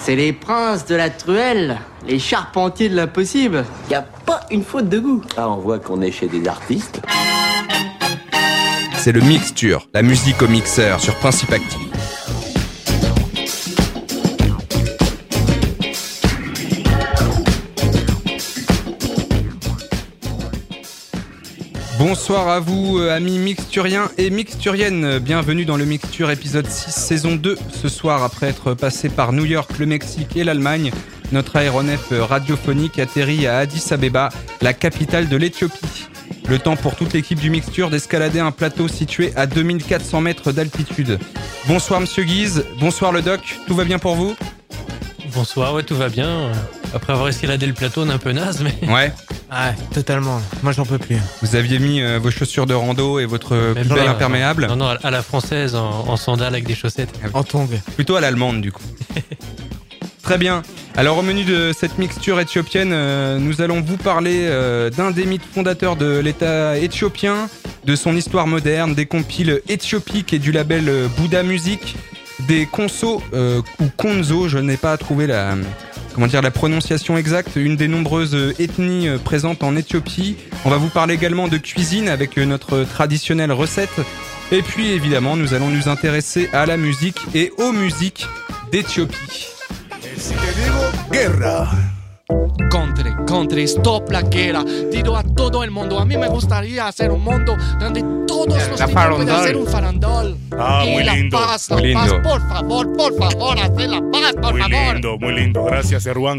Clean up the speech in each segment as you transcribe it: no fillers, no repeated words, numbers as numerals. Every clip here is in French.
C'est les princes de la truelle, les charpentiers de l'impossible. Y a pas une faute de goût. Là, on voit qu'on est chez des artistes. C'est le Mixture, la musique au mixeur sur Principe Active. Bonsoir à vous, amis mixturiens et mixturiennes. Bienvenue dans le Mixture épisode 6, saison 2. Ce soir, après être passé par New York, le Mexique et l'Allemagne, notre aéronef radiophonique atterrit à Addis Abeba, la capitale de l'Éthiopie. Le temps pour toute l'équipe du Mixture d'escalader un plateau situé à 2400 mètres d'altitude. Bonsoir Monsieur Guise, bonsoir le doc, tout va bien pour vous ? Bonsoir, ouais, tout va bien. Après avoir escaladé le plateau, on est un peu naze, mais... Ouais. Ah, totalement. Moi, j'en peux plus. Vous aviez mis vos chaussures de rando et votre pullover imperméable ? Non, à la française, en sandales avec des chaussettes. En tongs. Plutôt à l'allemande, du coup. Très bien. Alors, au menu de cette mixture éthiopienne, nous allons vous parler d'un des mythes fondateurs de l'État éthiopien, de son histoire moderne, des compiles éthiopiques et du label Bouddha Music, des consos ou konzo, je n'ai pas trouvé la prononciation exacte, une des nombreuses ethnies présentes en Éthiopie. On va vous parler également de cuisine avec notre traditionnelle recette. Et puis évidemment, nous allons nous intéresser à la musique et aux musiques d'Éthiopie. Guerra. Contre, stop la guerra. Digo a todo el mundo. A mí me gustaría hacer un mundo donde todos los niños pueden hacer un farandol. Ah, y muy lindo. La paz, por favor, hacer la paz, por favor. Muy lindo. Gracias, Erwan.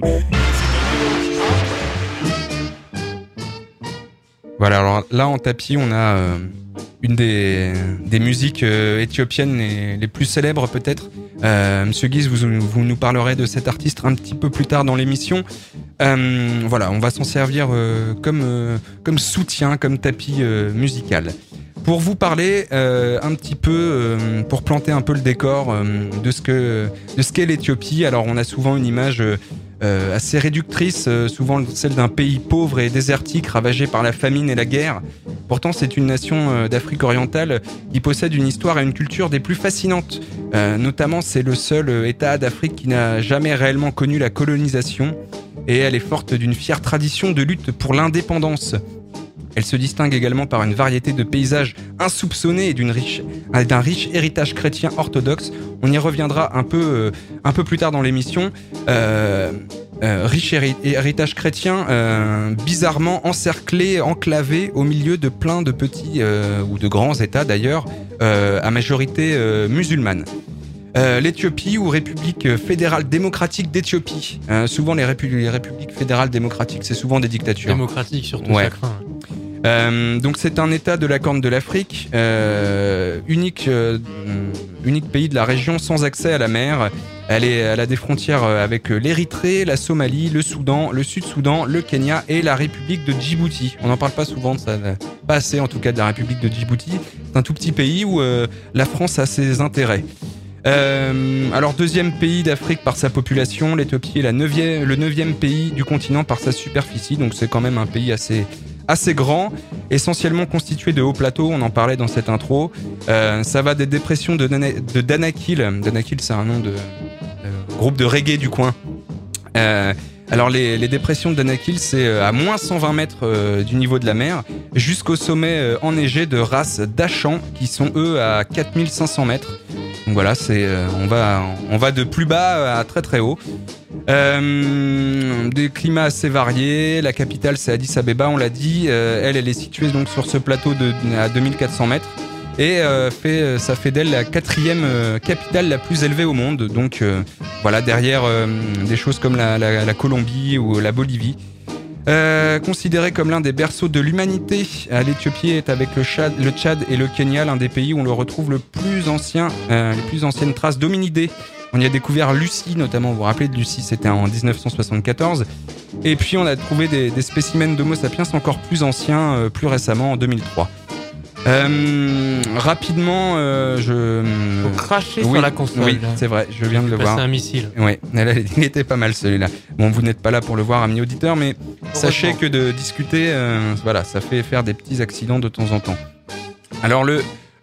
Voilà, alors là en tapis, on a une des musiques éthiopiennes les plus célèbres peut-être. Monsieur Guise, vous nous parlerez de cet artiste un petit peu plus tard dans l'émission. Voilà, on va s'en servir comme soutien, comme tapis musical. Pour vous parler un petit peu, pour planter un peu le décor de ce qu'est l'Éthiopie. Alors on a souvent une image assez réductrice, souvent celle d'un pays pauvre et désertique, ravagé par la famine et la guerre. Pourtant, c'est une nation d'Afrique orientale qui possède une histoire et une culture des plus fascinantes. Notamment, c'est le seul État d'Afrique qui n'a jamais réellement connu la colonisation, et elle est forte d'une fière tradition de lutte pour l'indépendance. Elle se distingue également par une variété de paysages insoupçonnés et d'un riche héritage chrétien orthodoxe. On y reviendra un peu plus tard dans l'émission. Riche héritage chrétien, bizarrement encerclé, enclavé au milieu de plein de petits ou de grands États d'ailleurs, à majorité musulmane. L'Éthiopie ou République fédérale démocratique d'Éthiopie. Souvent les républiques fédérales démocratiques, c'est souvent des dictatures. Démocratique surtout, ouais. Ça craint. Donc c'est un État de la Corne de l'Afrique, unique pays de la région sans accès à la mer. Elle a des frontières avec l'Érythrée, la Somalie, le Soudan, le Sud-Soudan, le Kenya et la République de Djibouti. On n'en parle pas souvent de ça, pas assez en tout cas de la République de Djibouti. C'est un tout petit pays où la France a ses intérêts. Alors deuxième pays d'Afrique par sa population, l'Éthiopie est le 9e pays du continent par sa superficie, donc c'est quand même un pays assez grand, essentiellement constitué de hauts plateaux, on en parlait dans cette intro. Ça va des dépressions de Danakil. Danakil, c'est un nom de groupe de reggae du coin. Alors les dépressions de Danakil, c'est à moins 120 mètres du niveau de la mer, jusqu'au sommet enneigé de Ras Dachan, qui sont eux à 4500 mètres. Donc voilà, on va de plus bas à très très haut. Des climats assez variés. La capitale, c'est Addis Abeba, on l'a dit. Elle est située donc sur ce plateau à 2400 mètres. Et ça fait d'elle la 4e capitale la plus élevée au monde. Donc voilà, derrière des choses comme la Colombie ou la Bolivie. Considéré comme l'un des berceaux de l'humanité, l'Éthiopie est avec le Tchad et le Kenya l'un des pays où on le retrouve les plus anciennes traces d'hominidés. On y a découvert Lucie, notamment, vous vous rappelez de Lucie, c'était en 1974. Et puis on a trouvé des spécimens d'Homo sapiens encore plus anciens, plus récemment en 2003. Rapidement, Faut cracher sur la console. Oui, c'est vrai, je viens de le voir. C'est un missile. Oui, il était pas mal celui-là. Bon, vous n'êtes pas là pour le voir, amis auditeurs, mais sachez que de discuter, voilà, ça fait faire des petits accidents de temps en temps. Alors le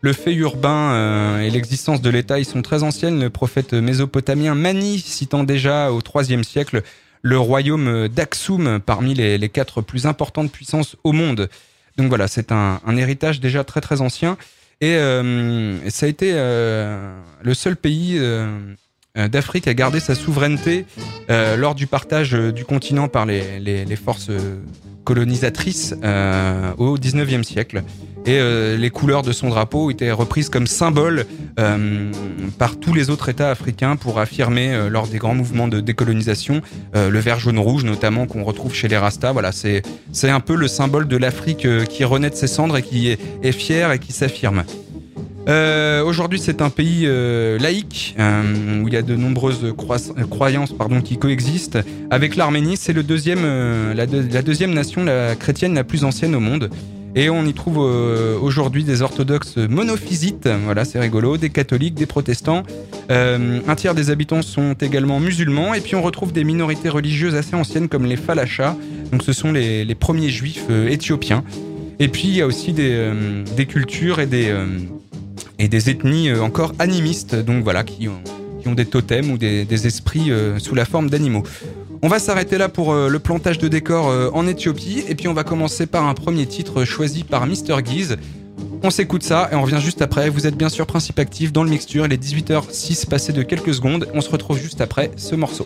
le fait urbain et l'existence de l'État, ils sont très anciennes. Le prophète mésopotamien Mani citant déjà au IIIe siècle le royaume d'Aksum parmi les 4 plus importantes puissances au monde. Donc voilà, c'est un héritage déjà très très ancien. Et ça a été le seul pays d'Afrique à garder sa souveraineté lors du partage du continent par les forces colonisatrices au XIXe siècle. Et les couleurs de son drapeau étaient reprises comme symbole par tous les autres États africains pour affirmer lors des grands mouvements de décolonisation le vert, jaune, rouge notamment qu'on retrouve chez les Rastas. Voilà, c'est un peu le symbole de l'Afrique qui renaît de ses cendres et qui est fier et qui s'affirme. Aujourd'hui, c'est un pays laïque où il y a de nombreuses croyances qui coexistent. Avec l'Arménie, c'est la deuxième nation chrétienne la plus ancienne au monde. Et on y trouve aujourd'hui des orthodoxes monophysites, voilà, c'est rigolo, des catholiques, des protestants. Un tiers des habitants sont également musulmans. Et puis on retrouve des minorités religieuses assez anciennes comme les Falachas. Donc ce sont les premiers juifs éthiopiens. Et puis il y a aussi des cultures et des ethnies encore animistes, donc voilà, qui ont des totems ou des esprits sous la forme d'animaux. On va s'arrêter là pour le plantage de décor en Éthiopie, et puis on va commencer par un premier titre choisi par Mr. Giz. On s'écoute ça et on revient juste après. Vous êtes bien sûr Principe Actif dans le Mixture, il est 18h06 passé de quelques secondes. On se retrouve juste après ce morceau.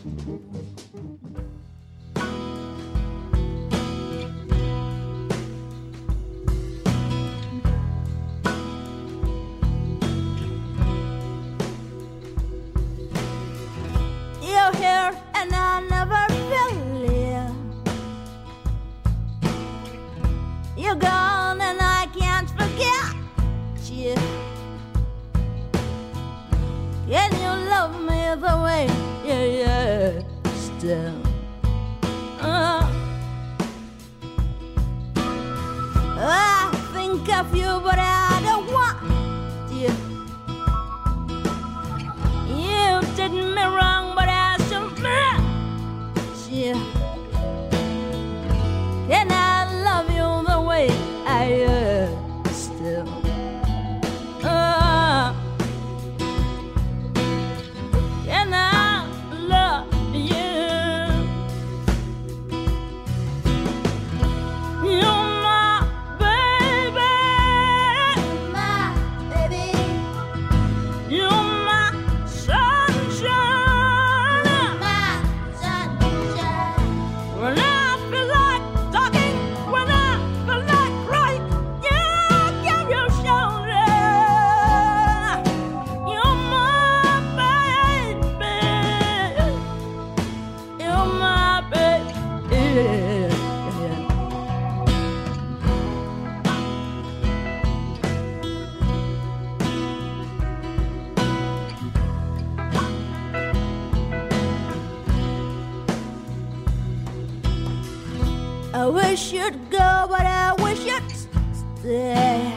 I wish you'd go, but I wish you'd stay.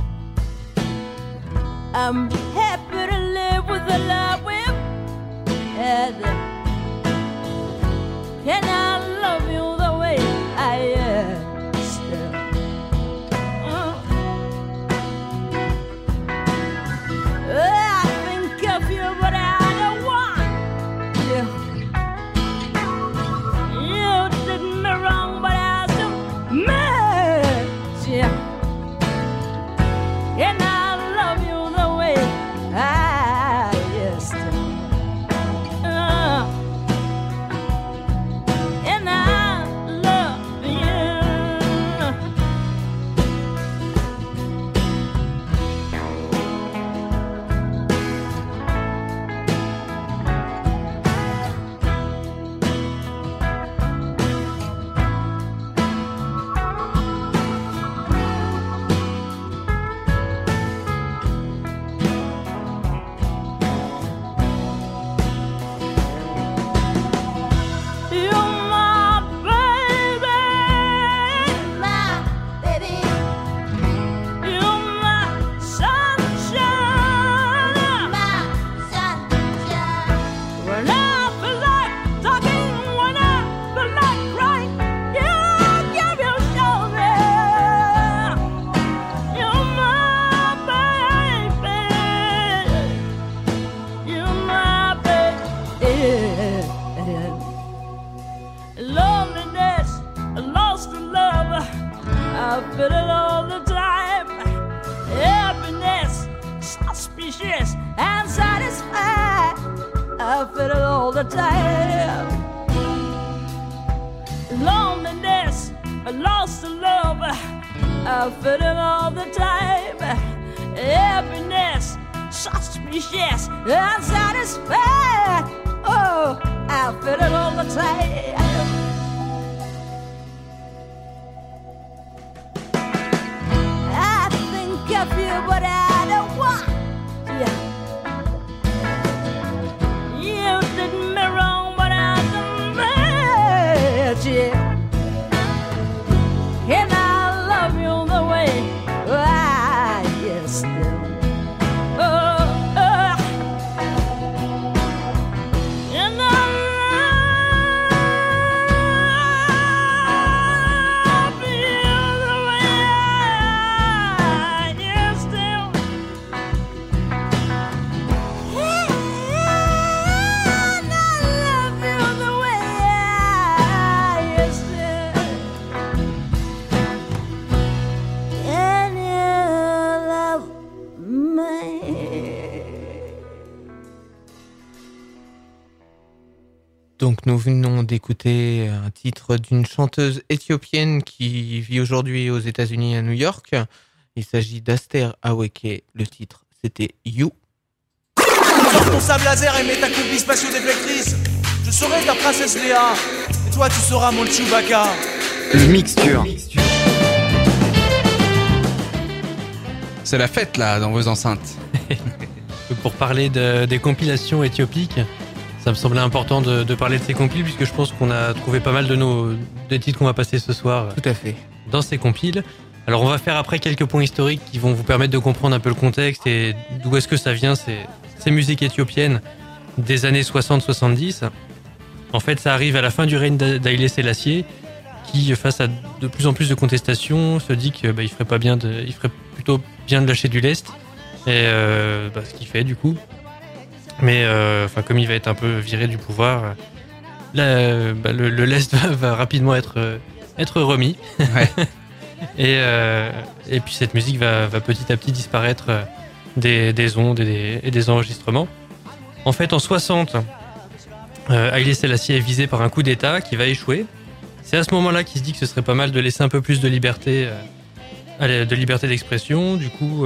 I'm happy to live with the love we've had. Can I love you the way I am still? I think of you, but I don't want you. You did me wrong, but I still miss you. And I love you the way I used to. all the time. Loneliness, I lost the love, I feel it all the time. Happiness, suspicious, unsatisfied. Oh, I feel it all the time. I think of you, but I don't want you. You did me wrong, but I don't mind you. And I love you the way I used to. And I love you the way I used to. And I love you the way I used to. And you love me. Donc nous venons d'écouter un titre d'une chanteuse éthiopienne qui vit aujourd'hui aux États-Unis à New York. Il s'agit d'Aster Aweke. Le titre, c'était You. Sors ton sable laser et mets ta combi spatio-déflectrice. Je serai ta princesse Léa. Et toi, tu seras mon Chewbacca. Le mixture. C'est la fête là dans vos enceintes. Pour parler des compilations éthiopiques, ça me semblait important de parler de ces compiles puisque je pense qu'on a trouvé pas mal des titres qu'on va passer ce soir. Tout à fait. Dans ces compiles. Alors on va faire après quelques points historiques qui vont vous permettre de comprendre un peu le contexte et d'où est-ce que ça vient ces musiques éthiopiennes des années 60-70. En fait, ça arrive à la fin du règne d'Haïlé Sélassié qui, face à de plus en plus de contestations, se dit que il ferait plutôt bien de lâcher du lest et ce qu'il fait du coup. Mais comme il va être un peu viré du pouvoir, le lest va rapidement être remis. Ouais. Et puis cette musique va petit à petit disparaître des ondes et des enregistrements. En fait, en 60, Haïlé Sélassié est visé par un coup d'État qui va échouer. C'est à ce moment-là qu'il se dit que ce serait pas mal de laisser un peu plus de liberté d'expression. Du coup,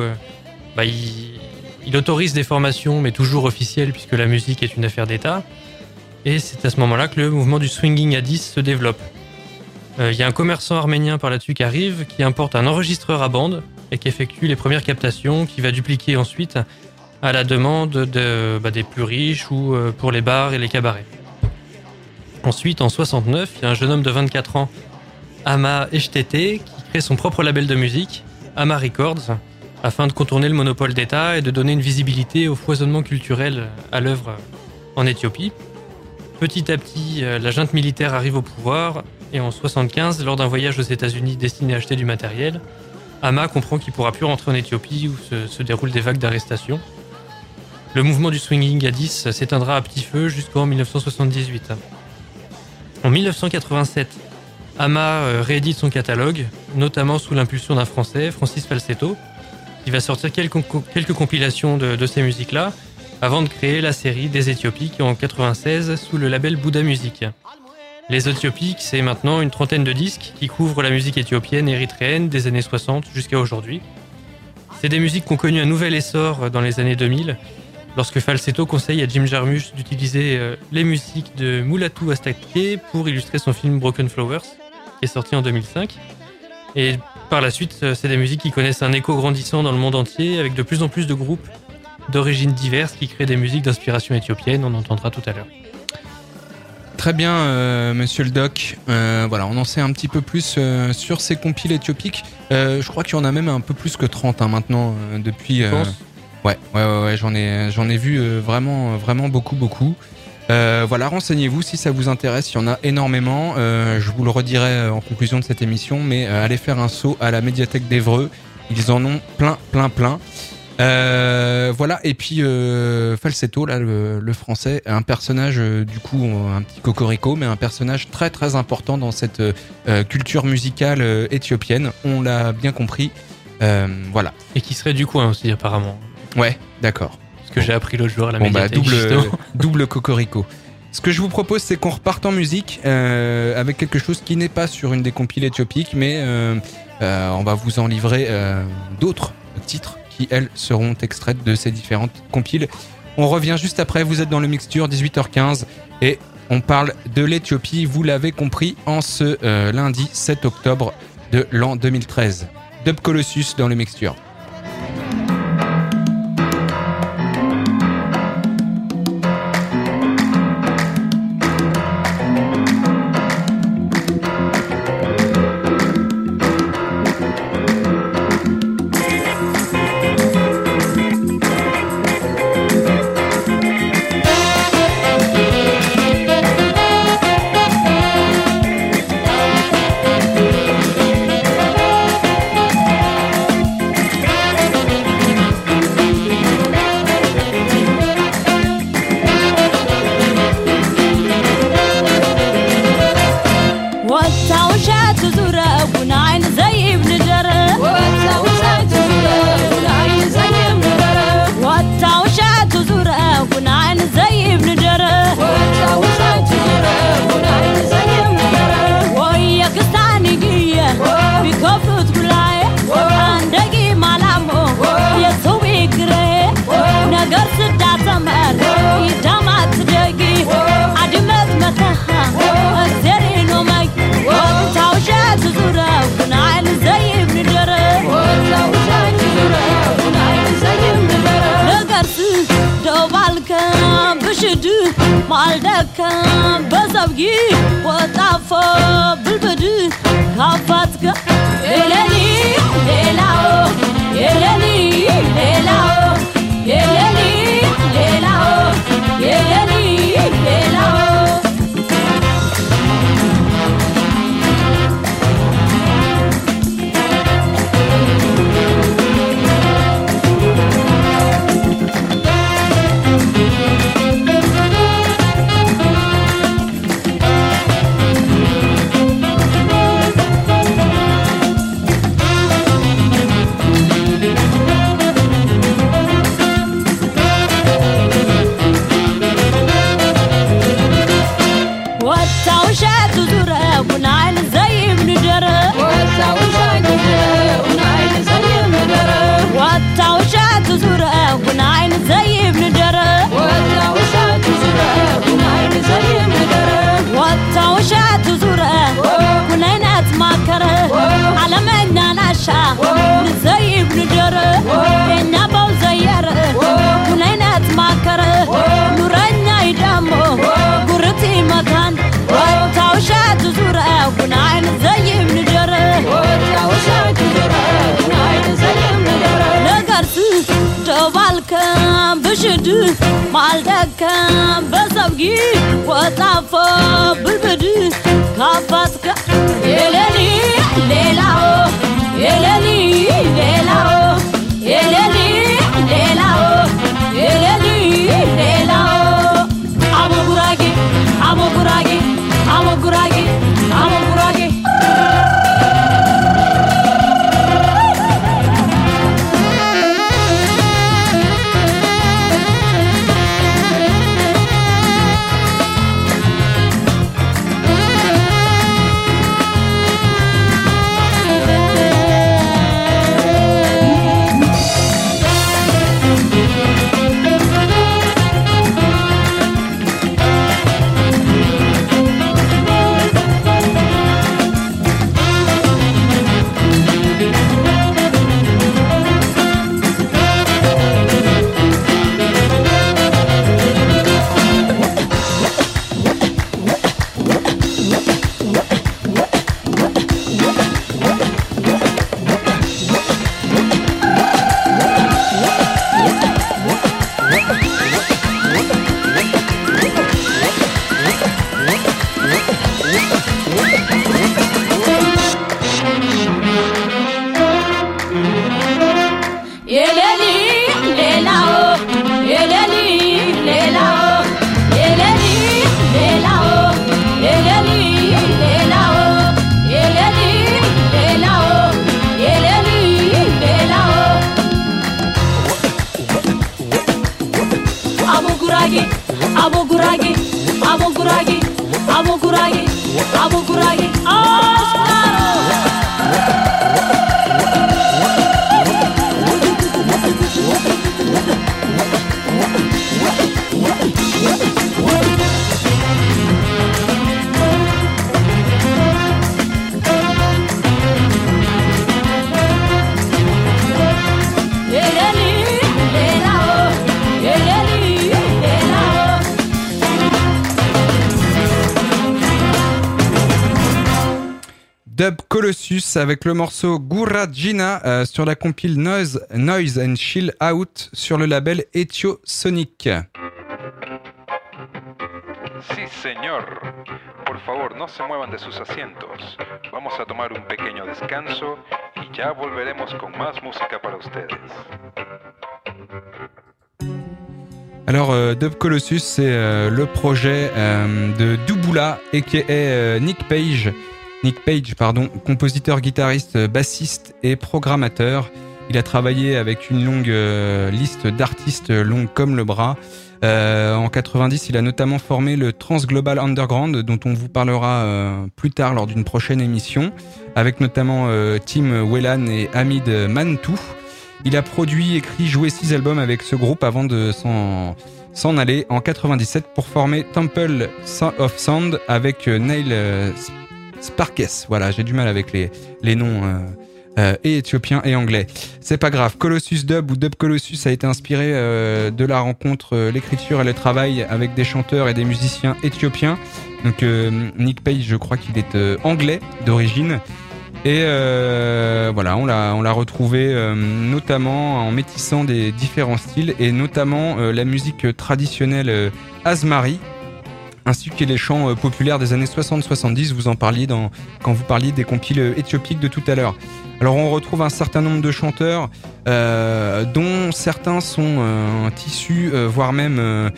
il autorise des formations, mais toujours officielles, puisque la musique est une affaire d'État. Et c'est à ce moment-là que le mouvement du swinging à 10 se développe. Il y a un commerçant arménien par là-dessus qui arrive, qui importe un enregistreur à bande et qui effectue les premières captations, qui va dupliquer ensuite à la demande des plus riches ou pour les bars et les cabarets. Ensuite, en 69, il y a un jeune homme de 24 ans, Ama Echtete, qui crée son propre label de musique, Ama Records, afin de contourner le monopole d'État et de donner une visibilité au foisonnement culturel à l'œuvre en Éthiopie. Petit à petit, la junte militaire arrive au pouvoir et en 75, lors d'un voyage aux États-Unis destiné à acheter du matériel, Ama comprend qu'il ne pourra plus rentrer en Éthiopie où se déroulent des vagues d'arrestations. Le mouvement du swinging à 10 s'éteindra à petit feu jusqu'en 1978. En 1987, Ama réédite son catalogue, notamment sous l'impulsion d'un Français, Francis Falsetto, qui va sortir quelques compilations de ces musiques-là, avant de créer la série des Éthiopiques en 1996 sous le label Bouddha Music. Les Éthiopiques, c'est maintenant une trentaine de disques qui couvrent la musique éthiopienne et érythréenne des années 60 jusqu'à aujourd'hui. C'est des musiques qui ont connu un nouvel essor dans les années 2000, lorsque Falsetto conseille à Jim Jarmusch d'utiliser les musiques de Mulatu Astatke pour illustrer son film Broken Flowers, qui est sorti en 2005. Et par la suite, c'est des musiques qui connaissent un écho grandissant dans le monde entier, avec de plus en plus de groupes d'origines diverses qui créent des musiques d'inspiration éthiopienne, on entendra tout à l'heure. Très bien, monsieur le doc. Voilà, on en sait un petit peu plus sur ces compiles éthiopiques. Je crois qu'il y en a même un peu plus que 30 maintenant, depuis... Ouais, j'en ai vu vraiment beaucoup. Voilà, renseignez-vous si ça vous intéresse, il y en a énormément. Je vous le redirai en conclusion de cette émission, mais allez faire un saut à la médiathèque d'Évreux. Ils en ont plein. Voilà, et puis Falsetto, là, le français, un personnage, du coup, un petit cocorico, mais un personnage très très important dans cette culture musicale éthiopienne. On l'a bien compris. Voilà. Et qui serait du coin aussi, apparemment. Ouais, d'accord. Ce que j'ai appris l'autre jour à la médiathèque. Double cocorico. Ce que je vous propose, c'est qu'on reparte en musique avec quelque chose qui n'est pas sur une des compiles éthiopiques, mais on va vous en livrer d'autres titres qui, elles, seront extraites de ces différentes compiles. On revient juste après, vous êtes dans le Mixture, 18h15, et on parle de l'Éthiopie, vous l'avez compris, en ce lundi 7 octobre de l'an 2013. Dub Colossus dans le Mixture. مالدكم بزوجي وطافو بالبدو كافتك يلالي ليلاو يلالي ليلاو يلالي ليلاو يلالي ليلاو بشدو مالدكم بزوجي وطافو بالبدو كافتك يلالي ليلاو يلالي ليلاو يلالي ليلاو يلالي ليلاو أبو غراغي أبو غراغي أبو غراغي أبو غراغي Kuragi, amo Kuragi, amo Kuragi, oh claro. Dub Colossus avec le morceau Gurajina sur la compile Noise and Chill Out sur le label Etiosonic. Sí, señor. Por favor, no se muevan de sus asientos. Vamos a tomar un pequeño descanso y ya volveremos con más música para ustedes. Alors, Dub Colossus, c'est le projet de Dubula, a.k.a. Nick Page, compositeur, guitariste, bassiste et programmateur. Il a travaillé avec une longue liste d'artistes longue comme le bras. En 90, il a notamment formé le Transglobal Underground, dont on vous parlera plus tard lors d'une prochaine émission, avec notamment Tim Whelan et Hamid Mantou. Il a produit, écrit, joué 6 albums avec ce groupe avant de s'en aller en 97 pour former Temple of Sound avec Neil Sparkes. Voilà, j'ai du mal avec les noms et éthiopiens et anglais. C'est pas grave. Colossus Dub ou Dub Colossus a été inspiré de la rencontre, l'écriture et le travail avec des chanteurs et des musiciens éthiopiens. Donc Nick Page, je crois qu'il est anglais d'origine. Et voilà, on l'a retrouvé notamment en métissant des différents styles et notamment la musique traditionnelle Asmari, ainsi que les chants populaires des années 60-70, vous en parliez quand vous parliez des compiles éthiopiques de tout à l'heure. Alors on retrouve un certain nombre de chanteurs, dont certains sont issus, voire même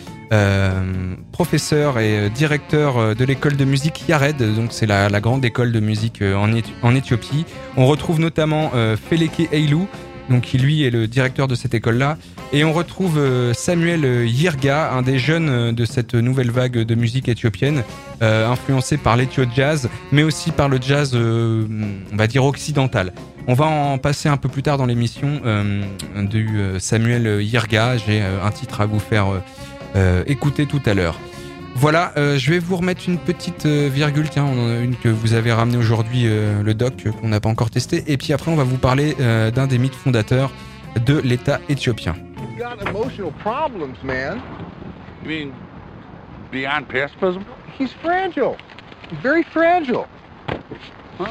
professeurs et directeurs de l'école de musique Yared, donc c'est la grande école de musique en Éthiopie. On retrouve notamment Feleke Eilou, donc qui lui est le directeur de cette école-là. Et on retrouve Samuel Yirga, un des jeunes de cette nouvelle vague de musique éthiopienne, influencé par l'ethio jazz, mais aussi par le jazz, on va dire occidental. On va en passer un peu plus tard dans l'émission du Samuel Yirga. J'ai un titre à vous faire écouter tout à l'heure. Voilà, je vais vous remettre une petite virgule, tiens, on en a une que vous avez ramenée aujourd'hui, le doc, qu'on n'a pas encore testé, et puis après on va vous parler d'un des mythes fondateurs de l'État éthiopien. You've got emotional problems, man. You mean beyond pacifism? He's fragile. He's very fragile. Huh?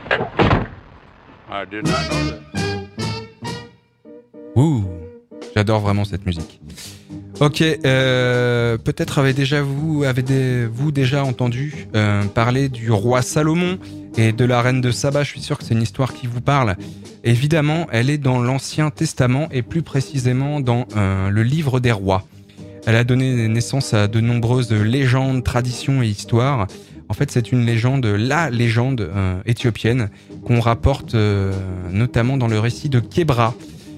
I did not know that. Ouh, j'adore vraiment cette musique. Ok, peut-être avez-vous déjà entendu parler du roi Salomon et de la reine de Saba. Je suis sûr que c'est une histoire qui vous parle. Évidemment, elle est dans l'Ancien Testament et plus précisément dans le Livre des Rois. Elle a donné naissance à de nombreuses légendes, traditions et histoires. En fait, c'est une légende, la légende éthiopienne qu'on rapporte notamment dans le récit de Kébra.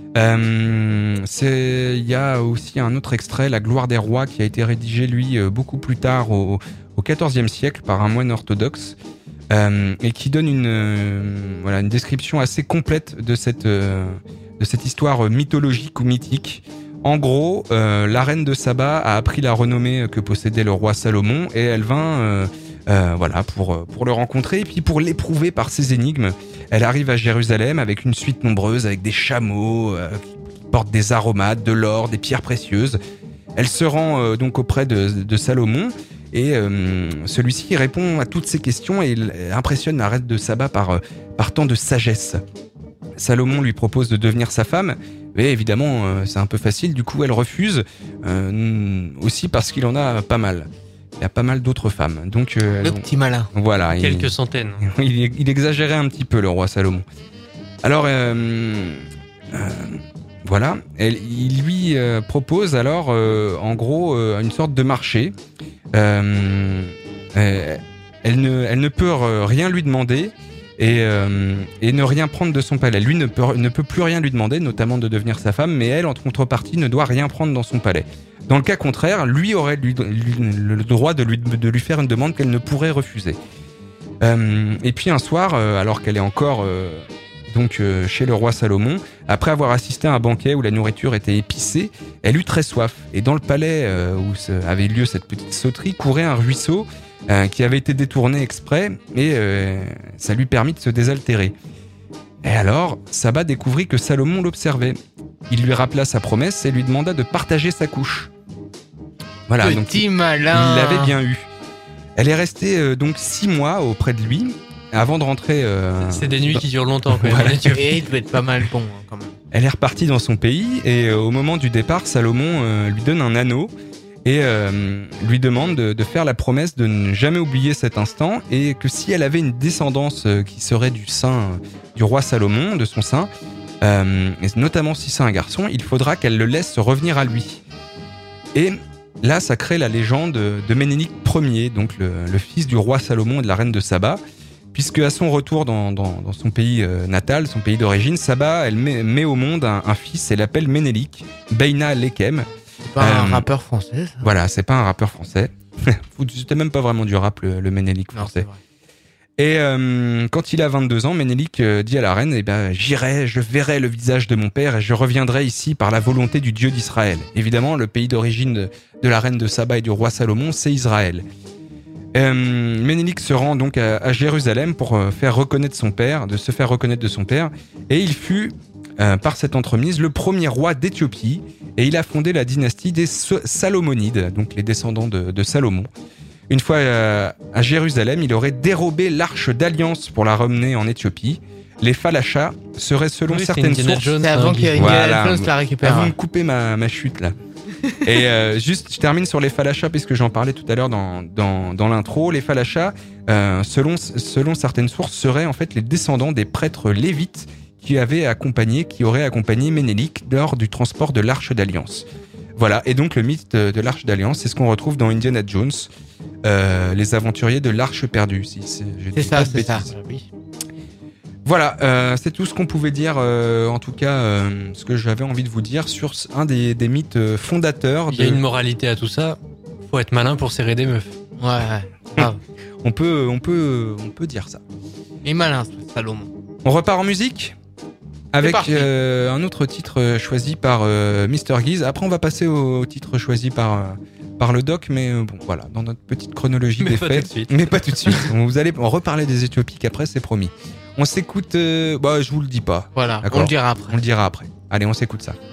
Il y a aussi un autre extrait, La gloire des rois, qui a été rédigé lui beaucoup plus tard au XIVe siècle par un moine orthodoxe et qui donne une description assez complète de cette histoire mythologique ou mythique. En gros, la reine de Saba a appris la renommée que possédait le roi Salomon et elle vint pour le rencontrer et puis pour l'éprouver par ses énigmes. Elle arrive à Jérusalem avec une suite nombreuse, avec des chameaux qui portent des aromates, de l'or, des pierres précieuses. Elle se rend donc auprès de Salomon et celui-ci répond à toutes ses questions et il impressionne la reine de Saba par tant de sagesse. Salomon lui propose de devenir sa femme, mais évidemment c'est un peu facile, du coup elle refuse, aussi parce qu'il en a pas mal. Il y a pas mal d'autres femmes. Donc, le petit malin. Voilà. Quelques centaines. Il exagérait un petit peu, le roi Salomon. Alors, voilà. Il lui propose alors, en gros, une sorte de marché. Elle ne peut rien lui demander. et ne rien prendre de son palais. Lui ne peut plus rien lui demander, notamment de devenir sa femme, mais elle, en contrepartie, ne doit rien prendre dans son palais. Dans le cas contraire, lui aurait le droit de lui faire une demande qu'elle ne pourrait refuser. Et puis un soir, alors qu'elle est encore chez le roi Salomon, après avoir assisté à un banquet où la nourriture était épicée, elle eut très soif. Et dans le palais où avait lieu cette petite sauterie, courait un ruisseau qui avait été détourné exprès, et ça lui permit de se désaltérer. Et alors, Saba découvrit que Salomon l'observait. Il lui rappela sa promesse et lui demanda de partager sa couche. Voilà, Petit donc malin. il l'avait bien eu. Elle est restée donc 6 mois auprès de lui, avant de rentrer... C'est des nuits qui durent longtemps quand même. Voilà. Et il doit être pas mal bon hein, quand même. Elle est repartie dans son pays, et au moment du départ, Salomon lui donne un anneau, et lui demande de faire la promesse de ne jamais oublier cet instant, et que si elle avait une descendance qui serait du sein du roi Salomon, de son sein, et notamment si c'est un garçon, il faudra qu'elle le laisse revenir à lui. Et là, ça crée la légende de Ménélique Ier, donc le fils du roi Salomon et de la reine de Saba, puisque à son retour dans son pays natal, son pays d'origine, Saba, elle met au monde un fils et l'appelle Ménélique, Beina Lekem. C'est pas un rappeur français, ça. Voilà, c'est pas un rappeur français. C'était même pas vraiment du rap, le Ménélique français. Et quand il a 22 ans, Ménélique dit à la reine, j'irai, je verrai le visage de mon père et je reviendrai ici par la volonté du Dieu d'Israël. Évidemment, le pays d'origine de la reine de Saba et du roi Salomon, c'est Israël. Ménélique se rend donc à Jérusalem pour se faire reconnaître de son père, et il fut, par cette entremise, le premier roi d'Éthiopie, et il a fondé la dynastie des Salomonides, donc les descendants de Salomon. Une fois à Jérusalem, il aurait dérobé l'arche d'alliance pour la ramener en Éthiopie. Les Falachas seraient, selon certaines sources... C'est avant qu'Indiana Jones la récupère. Vous me coupez ma chute, là. Et juste, je termine sur les Falachas, puisque j'en parlais tout à l'heure dans l'intro. Les Falachas, selon certaines sources, seraient en fait les descendants des prêtres lévites qui auraient accompagné Ménélique lors du transport de l'Arche d'Alliance. Voilà, et donc le mythe de l'Arche d'Alliance, c'est ce qu'on retrouve dans Indiana Jones, les aventuriers de l'Arche perdue. C'est ça. Voilà, c'est tout ce qu'on pouvait dire, en tout cas, ce que j'avais envie de vous dire sur un des mythes fondateurs. Il y a une moralité à tout ça, faut être malin pour serrer des meufs. Ouais. On peut dire ça. Et malin, Salomon. On repart en musique avec un autre titre choisi par Mr. Giz. Après, on va passer au titre choisi par le doc, mais bon, voilà, dans notre petite chronologie des faits. Mais pas tout de suite. Vous allez en reparler des Éthiopiques après, c'est promis. On s'écoute... je vous le dis pas. Voilà, d'accord, on le dira après. Allez, on s'écoute ça.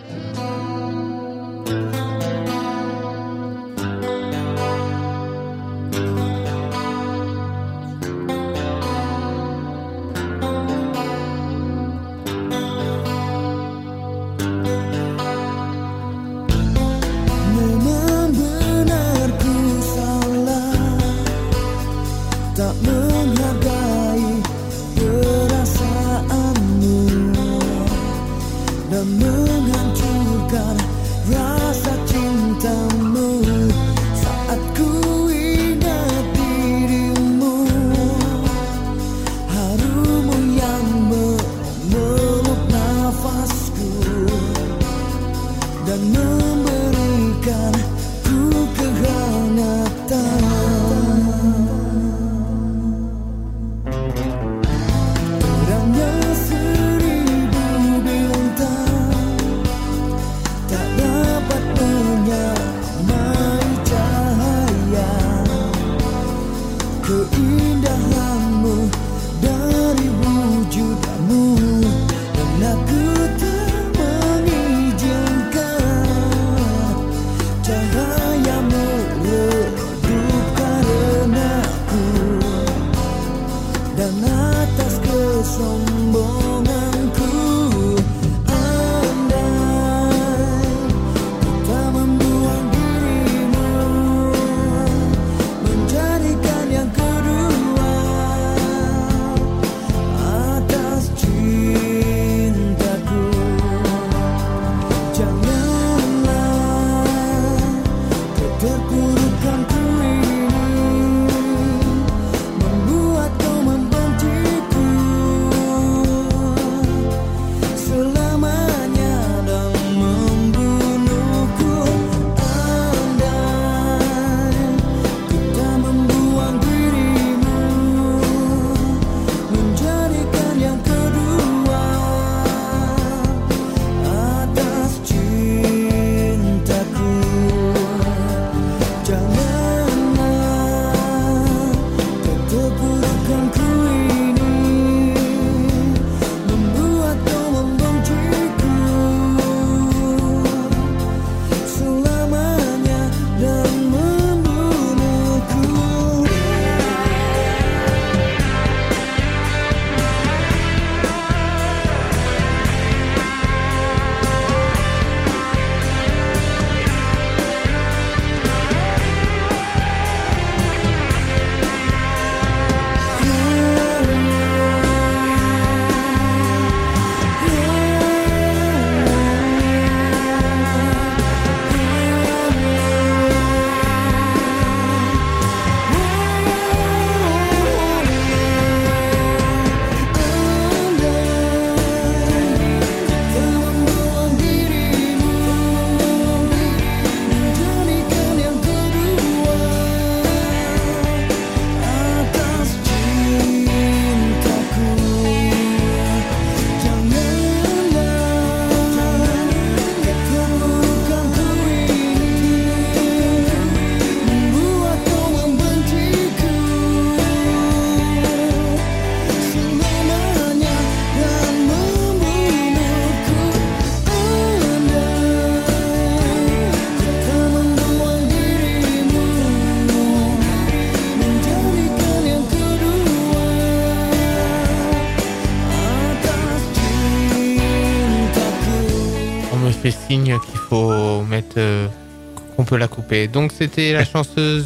fait signe qu'il faut mettre qu'on peut la couper. Donc c'était la chanteuse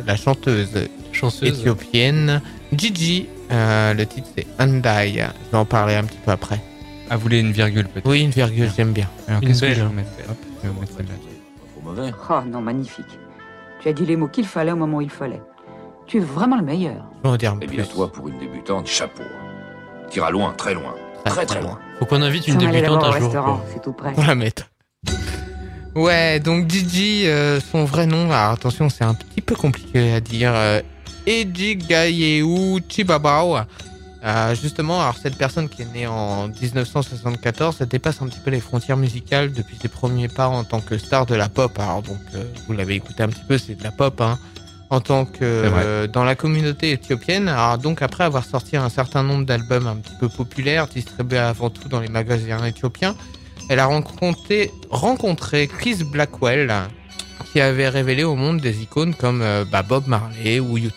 éthiopienne Gigi. Le titre c'est Andai. Je vais en parler un petit peu après. Ah, vous voulez une virgule peut-être? Oui, une virgule, j'aime bien. Alors Une qu'est-ce que belle. je vais mettre? Hop, je vais mettre celle-là. Pas trop mauvais. Oh non, magnifique. Tu as dit les mots qu'il fallait au moment où il fallait. Tu es vraiment le meilleur. Je vais en dire Eh plus. bien, toi, pour une débutante, chapeau. T'iras loin, très loin. Très loin. Faut qu'on invite une S'en aller débutante d'abord un au jour. restaurant, quoi. c'est tout près. On va la mettre. Ouais, donc Gigi, son vrai nom, alors attention, c'est un petit peu compliqué à dire. Ejigayeu Chibabao. Justement, alors cette personne qui est née en 1974, ça dépasse un petit peu les frontières musicales depuis ses premiers pas en tant que star de la pop. Alors donc, vous l'avez écouté un petit peu, c'est de la pop, hein. En tant que dans la communauté éthiopienne. Alors donc après avoir sorti un certain nombre d'albums un petit peu populaires, distribués avant tout dans les magasins éthiopiens, elle a rencontré Chris Blackwell, qui avait révélé au monde des icônes comme Bob Marley ou U2.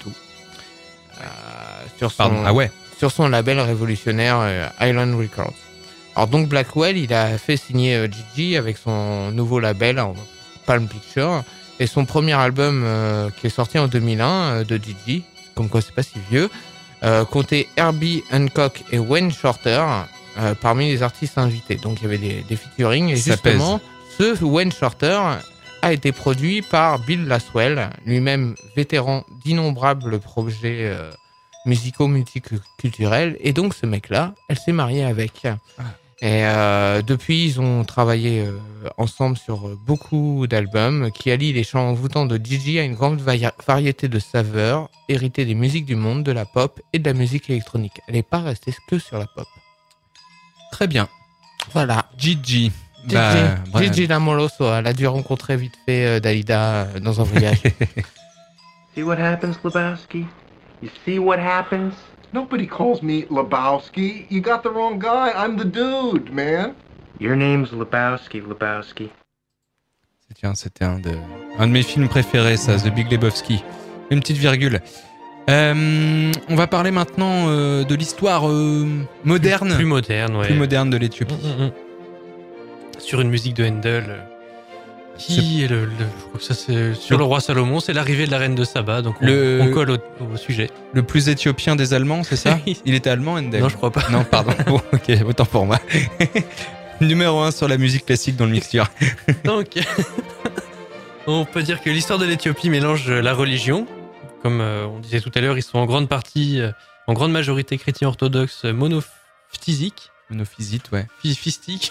Sur son label révolutionnaire Island Records. Alors donc Blackwell, il a fait signer Gigi avec son nouveau label Palm Pictures, et son premier album qui est sorti en 2001 de Gigi, comme quoi c'est pas si vieux, comptait Herbie Hancock et Wayne Shorter parmi les artistes invités. Donc il y avait des featuring, et Ça justement ce Wayne Shorter a été produit par Bill Laswell, lui-même vétéran d'innombrables projets musicaux multiculturels, et donc ce mec-là, elle s'est mariée avec. Et depuis, ils ont travaillé ensemble sur beaucoup d'albums qui allient les chants envoûtants de Gigi à une grande variété de saveurs, héritées des musiques du monde, de la pop et de la musique électronique. Elle n'est pas restée que sur la pop. Très bien. Voilà. Gigi. Gigi Lamoroso, elle a dû rencontrer vite fait Dalida dans un voyage. See what happens, Lebowski? You see what happens? Nobody calls me Lebowski. You got the wrong guy. I'm the dude, man. Your name's Lebowski, Lebowski. Tiens, c'était un de mes films préférés, ça, The Big Lebowski. Une petite virgule. On va parler maintenant de l'histoire moderne. Plus moderne, ouais. Plus moderne de l'Éthiopie. Sur une musique de Handel. Je crois que ça c'est sur le roi Salomon, c'est l'arrivée de la reine de Saba, donc on colle au sujet. Le plus éthiopien des Allemands, c'est ça? Il était allemand, Handel? Non, je crois pas. Non, pardon. Bon, ok, autant pour moi. Numéro 1 sur la musique classique dans le mixture. Donc, on peut dire que l'histoire de l'Éthiopie mélange la religion. Comme on disait tout à l'heure, ils sont en grande partie, en grande majorité chrétiens orthodoxes monophysitiques. Monophysite, ouais. Fistique.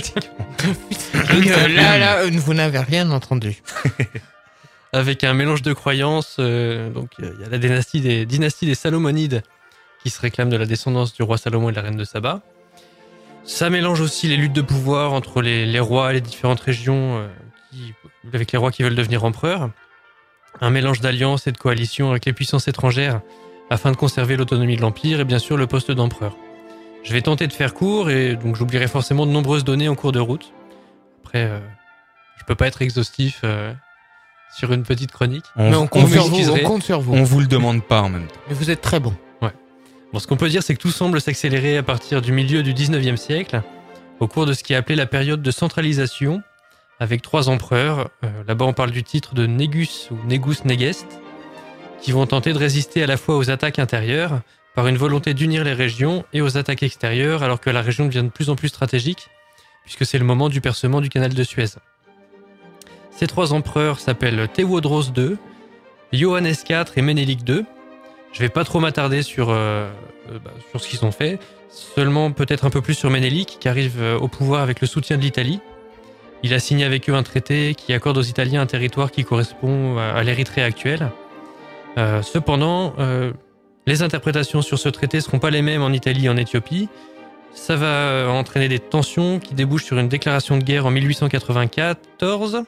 Là, vous n'avez rien entendu. Avec un mélange de croyances. Donc, il y a la dynastie des Salomonides qui se réclament de la descendance du roi Salomon et de la reine de Saba. Ça mélange aussi les luttes de pouvoir entre les rois et les différentes régions, avec les rois qui veulent devenir empereurs. Un mélange d'alliances et de coalitions avec les puissances étrangères afin de conserver l'autonomie de l'empire et bien sûr le poste d'empereur. Je vais tenter de faire court et donc j'oublierai forcément de nombreuses données en cours de route. Après, je peux pas être exhaustif sur une petite chronique. On compte sur vous. On vous le demande pas en même temps. Mais vous êtes très bon. Ouais. Bon, ce qu'on peut dire, c'est que tout semble s'accélérer à partir du milieu du 19e siècle, au cours de ce qui est appelé la période de centralisation, avec 3 empereurs. Là-bas, on parle du titre de Négus ou Négus-Négest, qui vont tenter de résister à la fois aux attaques intérieures, par une volonté d'unir les régions, et aux attaques extérieures, alors que la région devient de plus en plus stratégique, puisque c'est le moment du percement du canal de Suez. Ces 3 empereurs s'appellent Théodros II, Johannes IV et Ménélique II. Je vais pas trop m'attarder sur ce qu'ils ont fait, seulement peut-être un peu plus sur Ménélique, qui arrive au pouvoir avec le soutien de l'Italie. Il a signé avec eux un traité qui accorde aux Italiens un territoire qui correspond à l'Érythrée actuelle. Cependant, les interprétations sur ce traité ne seront pas les mêmes en Italie et en Éthiopie. Ça va entraîner des tensions qui débouchent sur une déclaration de guerre en 1894.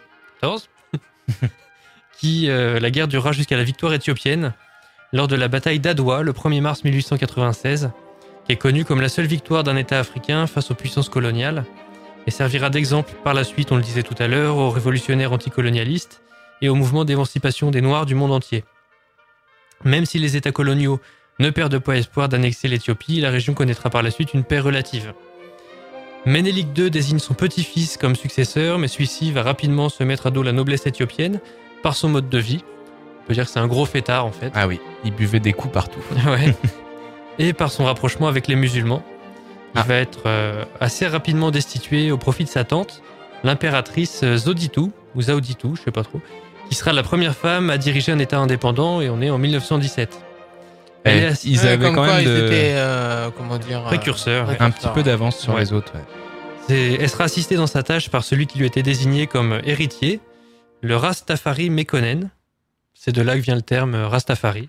La guerre durera jusqu'à la victoire éthiopienne lors de la bataille d'Adwa le 1er mars 1896, qui est connue comme la seule victoire d'un État africain face aux puissances coloniales et servira d'exemple par la suite, on le disait tout à l'heure, aux révolutionnaires anticolonialistes et au mouvement d'émancipation des Noirs du monde entier. Même si les États coloniaux ne perdent pas espoir d'annexer l'Éthiopie, la région connaîtra par la suite une paix relative. Ménélique II désigne son petit-fils comme successeur, mais celui-ci va rapidement se mettre à dos la noblesse éthiopienne par son mode de vie. On peut dire que c'est un gros fêtard en fait. Ah oui, il buvait des coups partout. Ouais. Et par son rapprochement avec les musulmans. Il va être assez rapidement destitué au profit de sa tante, l'impératrice Zauditou, ou Zaouditou, je sais pas trop, qui sera la première femme à diriger un État indépendant, et on est en 1917. Ils avaient quand même ils étaient, précurseurs. un petit peu d'avance sur les autres. Ouais. Elle sera assistée dans sa tâche par celui qui lui était désigné comme héritier, le Rastafari Mekonnen. C'est de là que vient le terme Rastafari.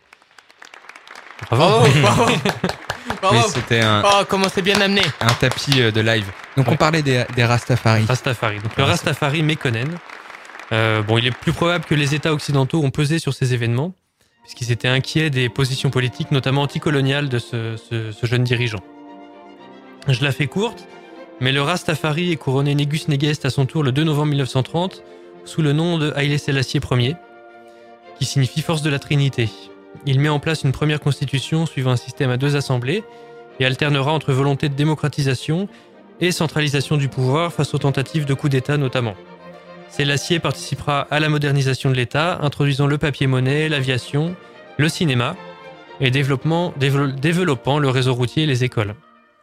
Bravo. Bravo. Oui, c'était comment c'est bien amené. Un tapis de live. Donc on parlait des Rastafari. Rastafari. Donc le Rastafari Mekonnen. Il est plus probable que les États occidentaux ont pesé sur ces événements, puisqu'ils étaient inquiets des positions politiques, notamment anticoloniales de ce jeune dirigeant. Je la fais courte, mais le Rastafari est couronné Négus Négeste à son tour le 2 novembre 1930, sous le nom de Haïlé Sélassié Ier, qui signifie force de la Trinité. Il met en place une première constitution suivant un système à 2 assemblées et alternera entre volonté de démocratisation et centralisation du pouvoir face aux tentatives de coup d'État notamment. Sélassié participera à la modernisation de l'État, introduisant le papier-monnaie, l'aviation, le cinéma et développant le réseau routier et les écoles.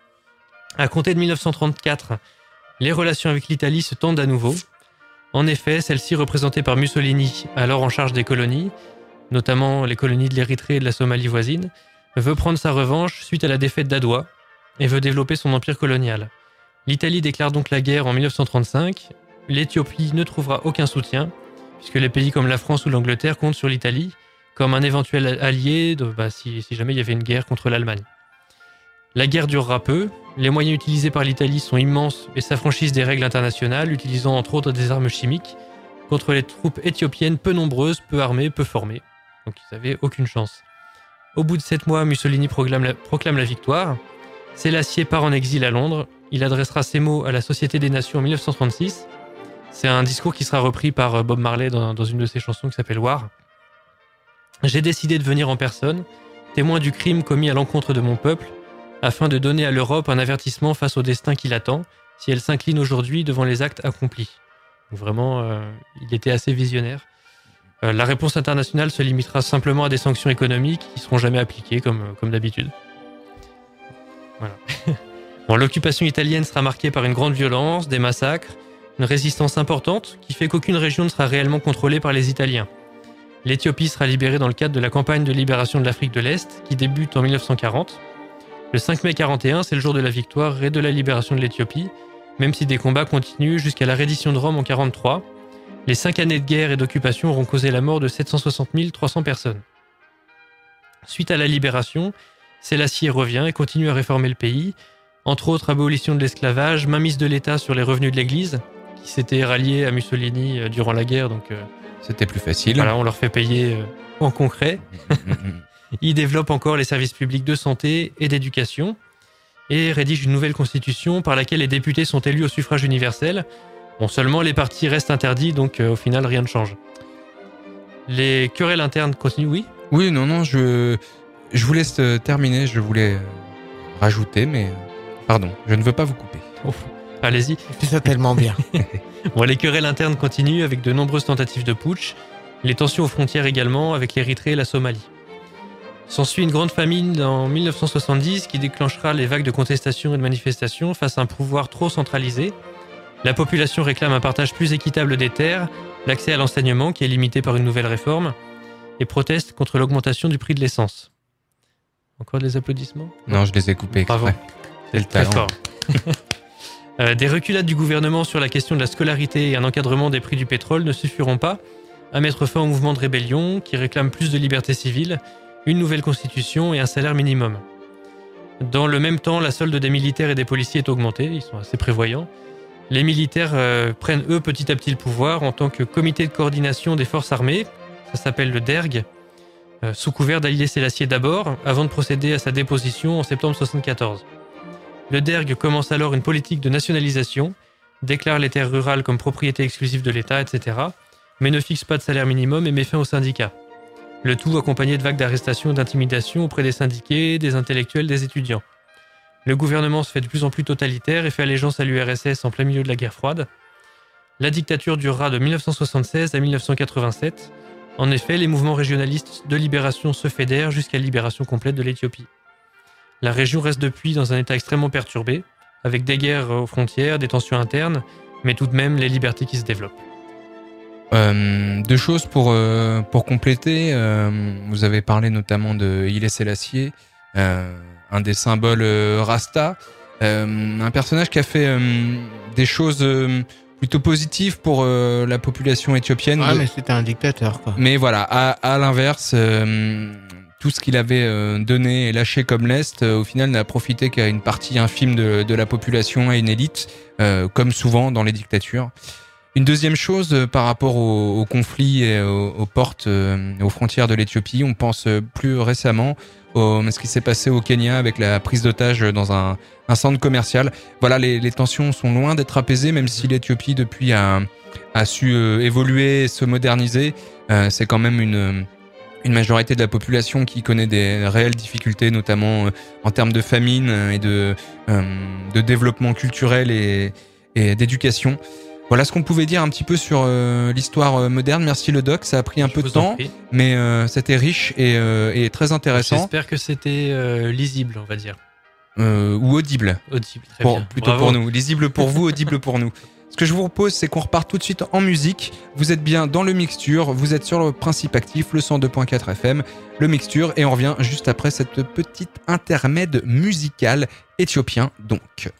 À compter de 1934, les relations avec l'Italie se tendent à nouveau. En effet, celle-ci représentée par Mussolini, alors en charge des colonies, notamment les colonies de l'Érythrée et de la Somalie voisine, veut prendre sa revanche suite à la défaite d'Adwa et veut développer son empire colonial. L'Italie déclare donc la guerre en 1935. L'Éthiopie ne trouvera aucun soutien, puisque les pays comme la France ou l'Angleterre comptent sur l'Italie comme un éventuel allié si jamais il y avait une guerre contre l'Allemagne. La guerre durera peu, les moyens utilisés par l'Italie sont immenses et s'affranchissent des règles internationales, utilisant entre autres des armes chimiques, contre les troupes éthiopiennes peu nombreuses, peu armées, peu formées. Donc ils n'avaient aucune chance. Au bout de 7 mois, Mussolini proclame la victoire. Sélassié part en exil à Londres. Il adressera ces mots à la Société des Nations en 1936. C'est un discours qui sera repris par Bob Marley dans une de ses chansons qui s'appelle War. J'ai décidé de venir en personne, témoin du crime commis à l'encontre de mon peuple, afin de donner à l'Europe un avertissement face au destin qui l'attend, si elle s'incline aujourd'hui devant les actes accomplis. Donc vraiment, il était assez visionnaire. La réponse internationale se limitera simplement à des sanctions économiques qui ne seront jamais appliquées comme d'habitude. Voilà. L'occupation italienne sera marquée par une grande violence, des massacres, une résistance importante qui fait qu'aucune région ne sera réellement contrôlée par les Italiens. L'Éthiopie sera libérée dans le cadre de la campagne de libération de l'Afrique de l'Est qui débute en 1940. Le 5 mai 1941, c'est le jour de la victoire et de la libération de l'Éthiopie, même si des combats continuent jusqu'à la reddition de Rome en 1943. Les 5 années de guerre et d'occupation auront causé la mort de 760 300 personnes. Suite à la libération, Sélassié revient et continue à réformer le pays, entre autres abolition de l'esclavage, mainmise de l'État sur les revenus de l'Église, qui s'était rallié à Mussolini durant la guerre, donc c'était plus facile. Voilà, on leur fait payer en concret. Il développe encore les services publics de santé et d'éducation et rédige une nouvelle constitution par laquelle les députés sont élus au suffrage universel. Bon, seulement les partis restent interdits, donc au final rien ne change. Les querelles internes continuent, oui ? Oui, non, je vous laisse terminer, je voulais rajouter, mais pardon, je ne veux pas vous couper. Oh, allez-y. Tu fais ça tellement bien. Bon, les querelles internes continuent avec de nombreuses tentatives de putsch, les tensions aux frontières également avec l'Érythrée et la Somalie. S'ensuit une grande famine en 1970 qui déclenchera les vagues de contestation et de manifestations face à un pouvoir trop centralisé. La population réclame un partage plus équitable des terres, l'accès à l'enseignement qui est limité par une nouvelle réforme, et proteste contre l'augmentation du prix de l'essence. Encore des applaudissements ? Non, je les ai coupés exprès. Bravo. C'est le talent. Très fort. Des reculades du gouvernement sur la question de la scolarité et un encadrement des prix du pétrole ne suffiront pas à mettre fin au mouvement de rébellion qui réclame plus de liberté civile, une nouvelle constitution et un salaire minimum. Dans le même temps, la solde des militaires et des policiers est augmentée, ils sont assez prévoyants. Les militaires prennent eux petit à petit le pouvoir en tant que comité de coordination des forces armées, ça s'appelle le DERG, sous couvert d'Haïlé Sélassié d'abord, avant de procéder à sa déposition en septembre 1974. Le DERG commence alors une politique de nationalisation, déclare les terres rurales comme propriété exclusive de l'État, etc., mais ne fixe pas de salaire minimum et met fin aux syndicats. Le tout accompagné de vagues d'arrestations et d'intimidations auprès des syndiqués, des intellectuels, des étudiants. Le gouvernement se fait de plus en plus totalitaire et fait allégeance à l'URSS en plein milieu de la guerre froide. La dictature durera de 1976 à 1987. En effet, les mouvements régionalistes de libération se fédèrent jusqu'à la libération complète de l'Éthiopie. La région reste depuis dans un état extrêmement perturbé, avec des guerres aux frontières, des tensions internes, mais tout de même les libertés qui se développent. Deux choses pour compléter. Vous avez parlé notamment de Haïlé Sélassié, un des symboles Rasta, un personnage qui a fait des choses plutôt positives pour la population éthiopienne. Ouais, mais c'était un dictateur, quoi. Mais voilà, à l'inverse, tout ce qu'il avait donné et lâché comme lest, au final n'a profité qu'à une partie infime de la population, à une élite, comme souvent dans les dictatures. Une deuxième chose par rapport au conflit et aux portes, aux frontières de l'Éthiopie, on pense plus récemment à ce qui s'est passé au Kenya avec la prise d'otages dans un centre commercial. Voilà, les tensions sont loin d'être apaisées, même si l'Éthiopie depuis a su évoluer et se moderniser. C'est quand même une majorité de la population qui connaît des réelles difficultés, notamment en termes de famine et de développement culturel et d'éducation. Voilà ce qu'on pouvait dire un petit peu sur l'histoire moderne. Merci le doc, ça a pris un peu de temps, mais c'était riche et très intéressant. J'espère que c'était lisible, on va dire. Ou audible. Audible, très bien. Plutôt Bravo. pour nous. Lisible pour vous, audible pour nous. Ce que je vous propose, c'est qu'on repart tout de suite en musique. Vous êtes bien dans le Mixture, vous êtes sur le principe actif, le 102.4 FM, le Mixture, et on revient juste après cette petite intermède musical éthiopien, donc.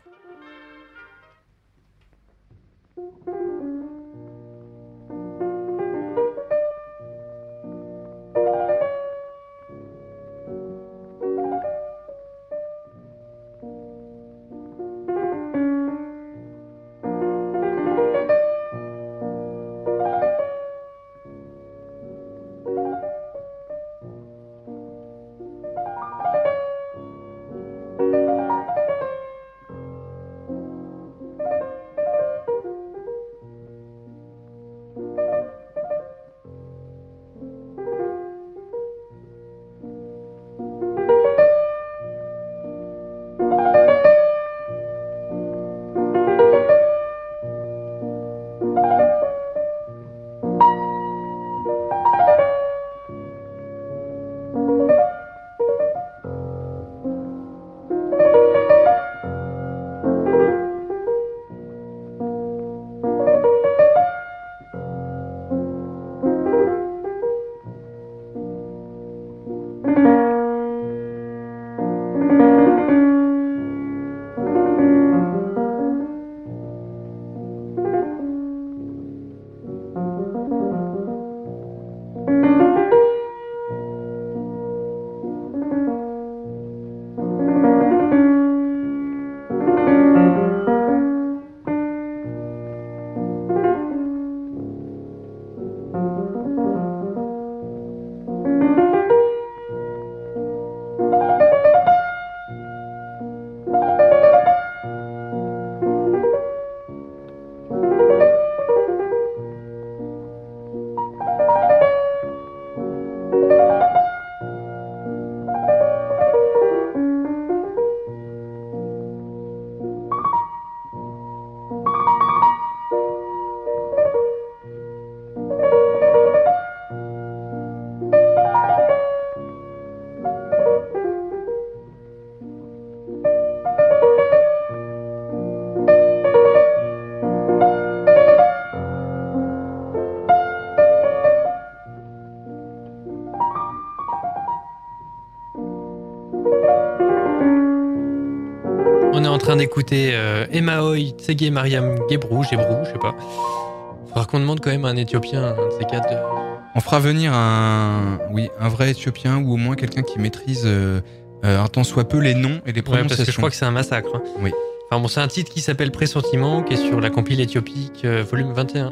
On est en train d'écouter Emaoy Tsege Mariam Gebrou, je sais pas. Faudra qu'on demande quand même à un Éthiopien, un de ces quatre. On fera venir un vrai Éthiopien ou au moins quelqu'un qui maîtrise un tant soit peu les noms et les prononciations. Parce que je crois que c'est un massacre. Hein. Oui. Enfin bon, c'est un titre qui s'appelle Pressentiment, qui est sur la compile éthiopique volume 21.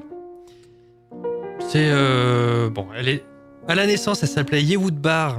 C'est bon, elle est à la naissance, elle s'appelait Yewudbar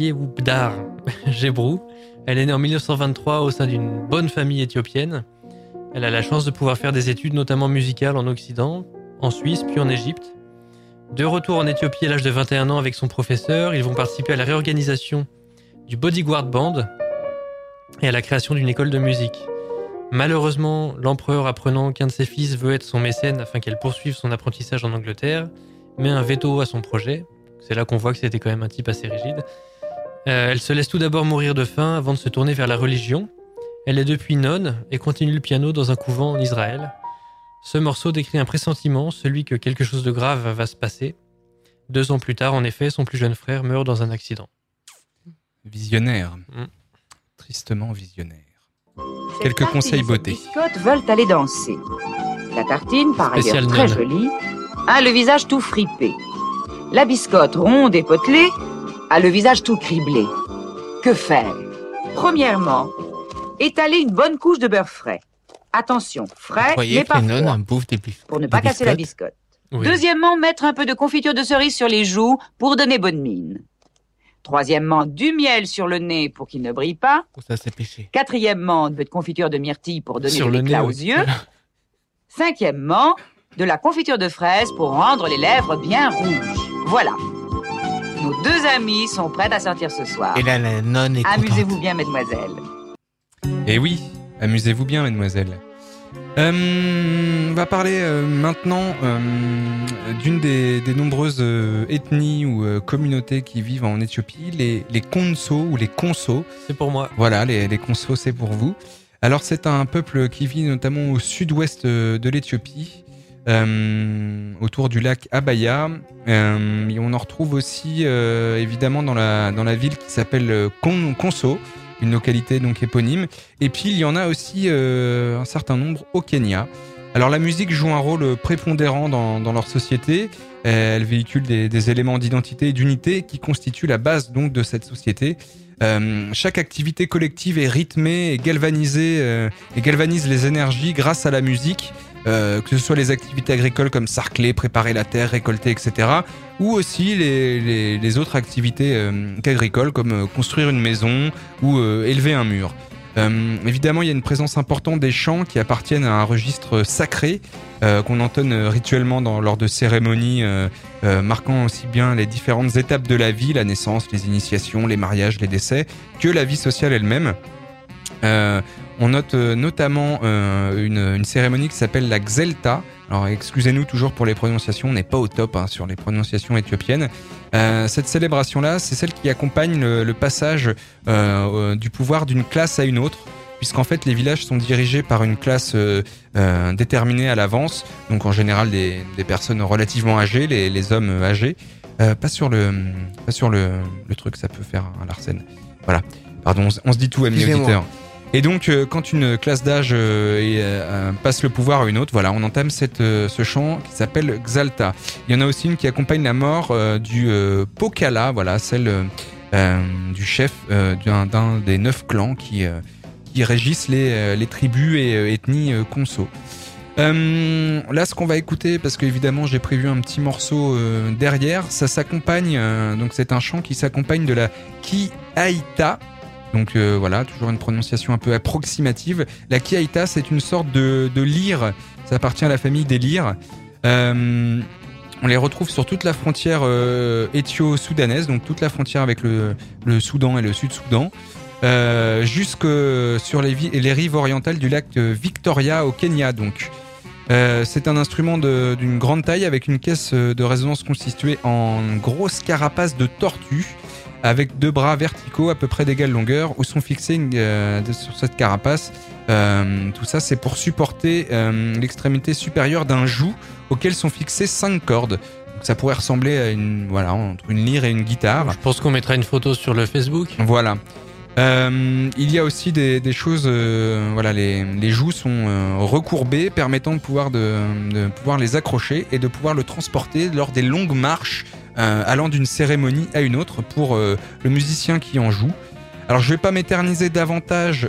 Gebrou. Elle est née en 1923 au sein d'une bonne famille éthiopienne. Elle a la chance de pouvoir faire des études, notamment musicales, en Occident, en Suisse, puis en Égypte. De retour en Éthiopie à l'âge de 21 ans avec son professeur, ils vont participer à la réorganisation du Bodyguard Band. et à la création d'une école de musique. Malheureusement, l'empereur, apprenant qu'un de ses fils veut être son mécène afin qu'elle poursuive son apprentissage en Angleterre, met un veto à son projet. C'est là qu'on voit que c'était quand même un type assez rigide. Elle se laisse tout d'abord mourir de faim avant de se tourner vers la religion. Elle est depuis nonne et continue le piano dans un couvent en Israël. Ce morceau décrit un pressentiment, celui que quelque chose de grave va se passer. 2 ans plus tard, en effet, son plus jeune frère meurt dans un accident. Visionnaire. Tristement visionnaire. Quelques conseils beauté. Les biscottes veulent aller danser. La tartine, par Spécial ailleurs très nonne. jolie, a le visage tout fripé. La biscotte ronde et potelée a le visage tout criblé. Que faire? Premièrement, étaler une bonne couche de beurre frais. Attention, frais, Vous croyez mais que pas les nonnes froid, bouffent des pour ne pas casser la biscotte. Oui. Deuxièmement, mettre un peu de confiture de cerise sur les joues pour donner bonne mine. Troisièmement, du miel sur le nez pour qu'il ne brille pas. Ça, c'est péché. Quatrièmement, un peu de confiture de myrtille pour donner Sur de le l'éclat nez, aux oui. yeux. Cinquièmement, de la confiture de fraise pour rendre les lèvres bien rouges. Voilà. Nos 2 amis sont prêtes à sortir ce soir. Et là, la nonne est contente. Amusez-vous bien, mademoiselle. Et oui, amusez-vous bien, mademoiselle. On va parler maintenant d'une des nombreuses ethnies ou communautés qui vivent en Éthiopie, les Konso ou les Konso. C'est pour moi. Voilà, les Konso, c'est pour vous. Alors, c'est un peuple qui vit notamment au sud-ouest de l'Éthiopie, autour du lac Abaya. Et on en retrouve aussi, évidemment, dans la ville qui s'appelle Konso, une localité donc éponyme. Et puis, il y en a aussi un certain nombre au Kenya. Alors, la musique joue un rôle prépondérant dans leur société. Elle véhicule des éléments d'identité et d'unité qui constituent la base donc de cette société. Chaque activité collective est rythmée et galvanisée et galvanise les énergies grâce à la musique, que ce soit les activités agricoles comme sarcler, préparer la terre, récolter, etc. ou aussi les autres activités qu'agricoles comme construire une maison ou élever un mur. Évidemment, il y a une présence importante des chants qui appartiennent à un registre sacré qu'on entonne rituellement lors de cérémonies marquant aussi bien les différentes étapes de la vie, la naissance, les initiations, les mariages, les décès, que la vie sociale elle-même. On note notamment une cérémonie qui s'appelle la Xelta. Alors excusez-nous toujours pour les prononciations, on n'est pas au top sur les prononciations éthiopiennes. Cette célébration-là, c'est celle qui accompagne le passage du pouvoir d'une classe à une autre, puisqu'en fait les villages sont dirigés par une classe déterminée à l'avance, donc en général des personnes relativement âgées, les hommes âgés. Pas sur le truc, ça peut faire un Larsen. Voilà, pardon, on se dit tout, amis auditeurs. Et donc, quand une classe d'âge passe le pouvoir à une autre, voilà, on entame ce chant qui s'appelle Xalta. Il y en a aussi une qui accompagne la mort du Pokala, voilà, celle du chef d'un des 9 clans qui régissent les tribus et ethnies Konso. Là, ce qu'on va écouter, parce qu'évidemment, j'ai prévu un petit morceau derrière, ça s'accompagne, donc c'est un chant qui s'accompagne de la Ki-Aïta. Donc voilà, toujours une prononciation un peu approximative. La Ki-Aïta, c'est une sorte de lyre, ça appartient à la famille des lyres. On les retrouve sur toute la frontière éthio-soudanaise, donc toute la frontière avec le Soudan et le Sud-Soudan, jusque sur les rives orientales du lac Victoria au Kenya. Donc, c'est un instrument d'une grande taille avec une caisse de résonance constituée en grosse carapace de tortue, avec 2 bras verticaux à peu près d'égale longueur où sont fixés sur cette carapace. Tout ça, c'est pour supporter l'extrémité supérieure d'un joug auquel sont fixées 5 cordes. Donc ça pourrait ressembler à entre une lyre et une guitare. Je pense qu'on mettra une photo sur le Facebook. Voilà. Il y a aussi des choses, les jougs sont recourbés, permettant de pouvoir les accrocher et de pouvoir le transporter lors des longues marches allant d'une cérémonie à une autre pour le musicien qui en joue. Alors je vais pas m'éterniser davantage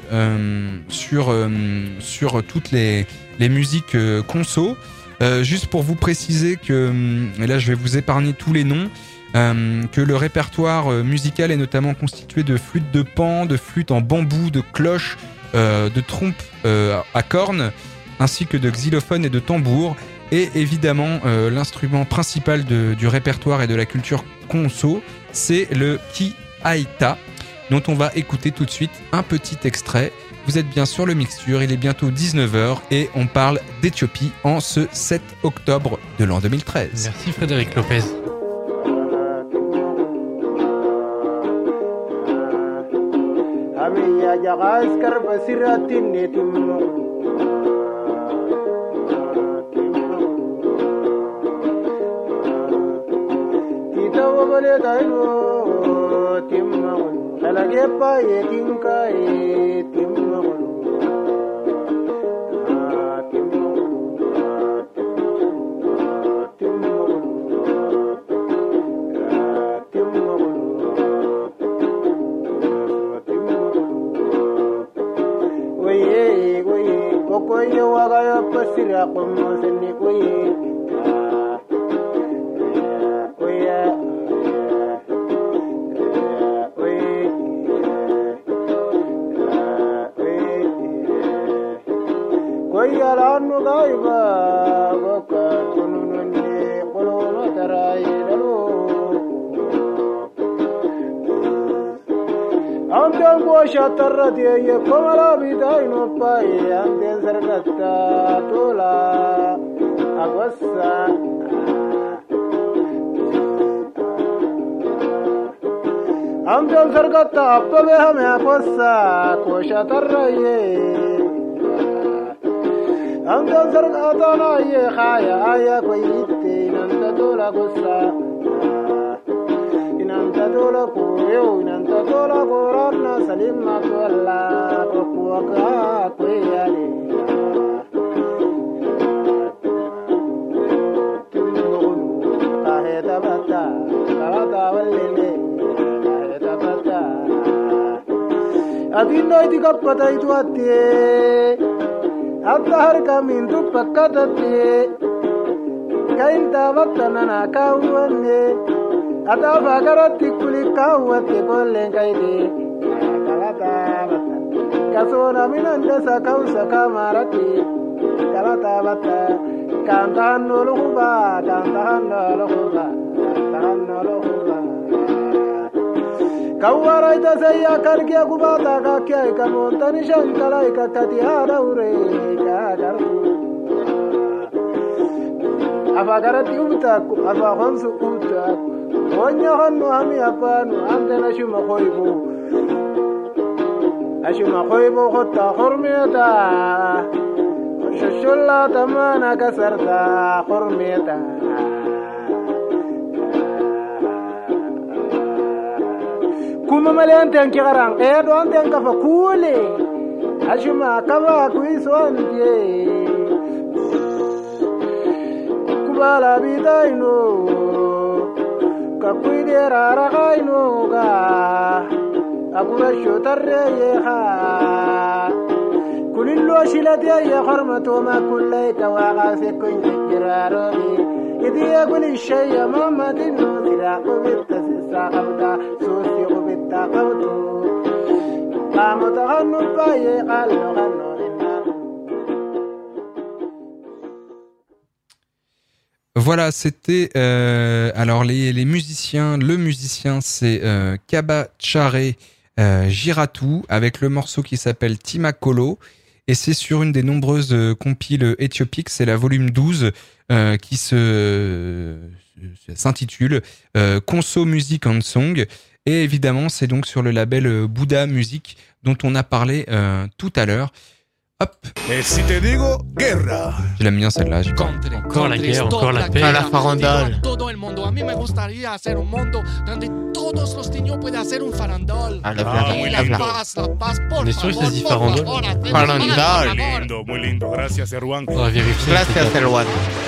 sur toutes les musiques Konso, juste pour vous préciser que, et là je vais vous épargner tous les noms, que le répertoire musical est notamment constitué de flûtes de pan, de flûtes en bambou, de cloches, de trompes à cornes, ainsi que de xylophones et de tambours. Et évidemment, l'instrument principal du répertoire et de la culture Konso, c'est le Ki-Aïta. dont on va écouter tout de suite un petit extrait. Vous êtes bien sur le Mixture, il est bientôt 19h et on parle d'Éthiopie en ce 7 octobre de l'an 2013. Merci Frédéric Lopez. Kuma malianten kigarang edo anten kafa kule ashuma kava kuiswanje kubala bidaino kakuidera ragaino ga akura shotarre yeha kulillo shilati ya hormato ma kullay kawaga se kunjirarobi إذا يقول الشيء ما مدينه تلاقوا بالتسيسا قبدا سوسي قبدا قبدو قاموا تغنوا باي قالوا غنوا Voilà, c'était alors les musiciens. Le musicien c'est Kaba Chare Jiratu avec le morceau qui s'appelle Timakolo et c'est sur une des nombreuses compiles éthiopiques, c'est la volume 12 qui s'intitule Conso Music and Song et évidemment c'est donc sur le label Bouddha Music dont on a parlé tout à l'heure. Hop. Et si te digo guerra. Je l'aime bien celle-là. Encore la guerre, encore la paix. À la farandole. A mí me gustaría hacer un mundo donde todos los niños puedan hacer un farandol. La paz, por On est sûr que ça se dit favor. farandole. Farandole. Muy lindo. Gracias, Erwan. On va vérifier. Gracias, Erwan.